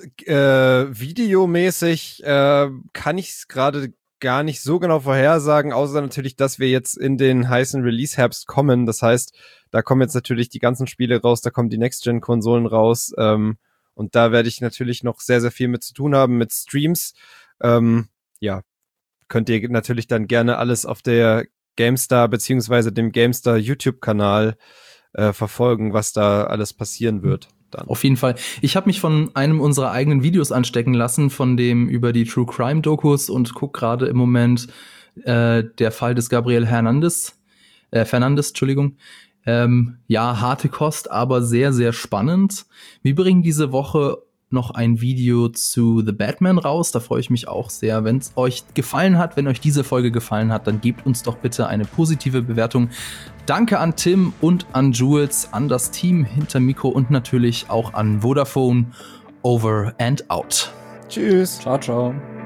videomäßig kann ich es gerade gar nicht so genau vorhersagen, außer natürlich, dass wir jetzt in den heißen Release-Herbst kommen. Das heißt, da kommen jetzt natürlich die ganzen Spiele raus, da kommen die Next-Gen-Konsolen raus und da werde ich natürlich noch sehr, sehr viel mit zu tun haben, mit Streams. Ja, könnt ihr natürlich dann gerne alles auf der GameStar beziehungsweise dem GameStar YouTube-Kanal verfolgen, was da alles passieren wird. Dann. Auf jeden Fall. Ich habe mich von einem unserer eigenen Videos anstecken lassen, von dem über die True Crime Dokus und guck gerade im Moment der Fall des Gabriel Fernandes, Entschuldigung. Ja, harte Kost, aber sehr, sehr spannend. Wir bringen diese Woche noch ein Video zu The Batman raus. Da freue ich mich auch sehr. Wenn es euch gefallen hat, wenn euch diese Folge gefallen hat, dann gebt uns doch bitte eine positive Bewertung. Danke an Tim und an Jules, an das Team hinter Mikro und natürlich auch an Vodafone. Over and out. Tschüss. Ciao, ciao.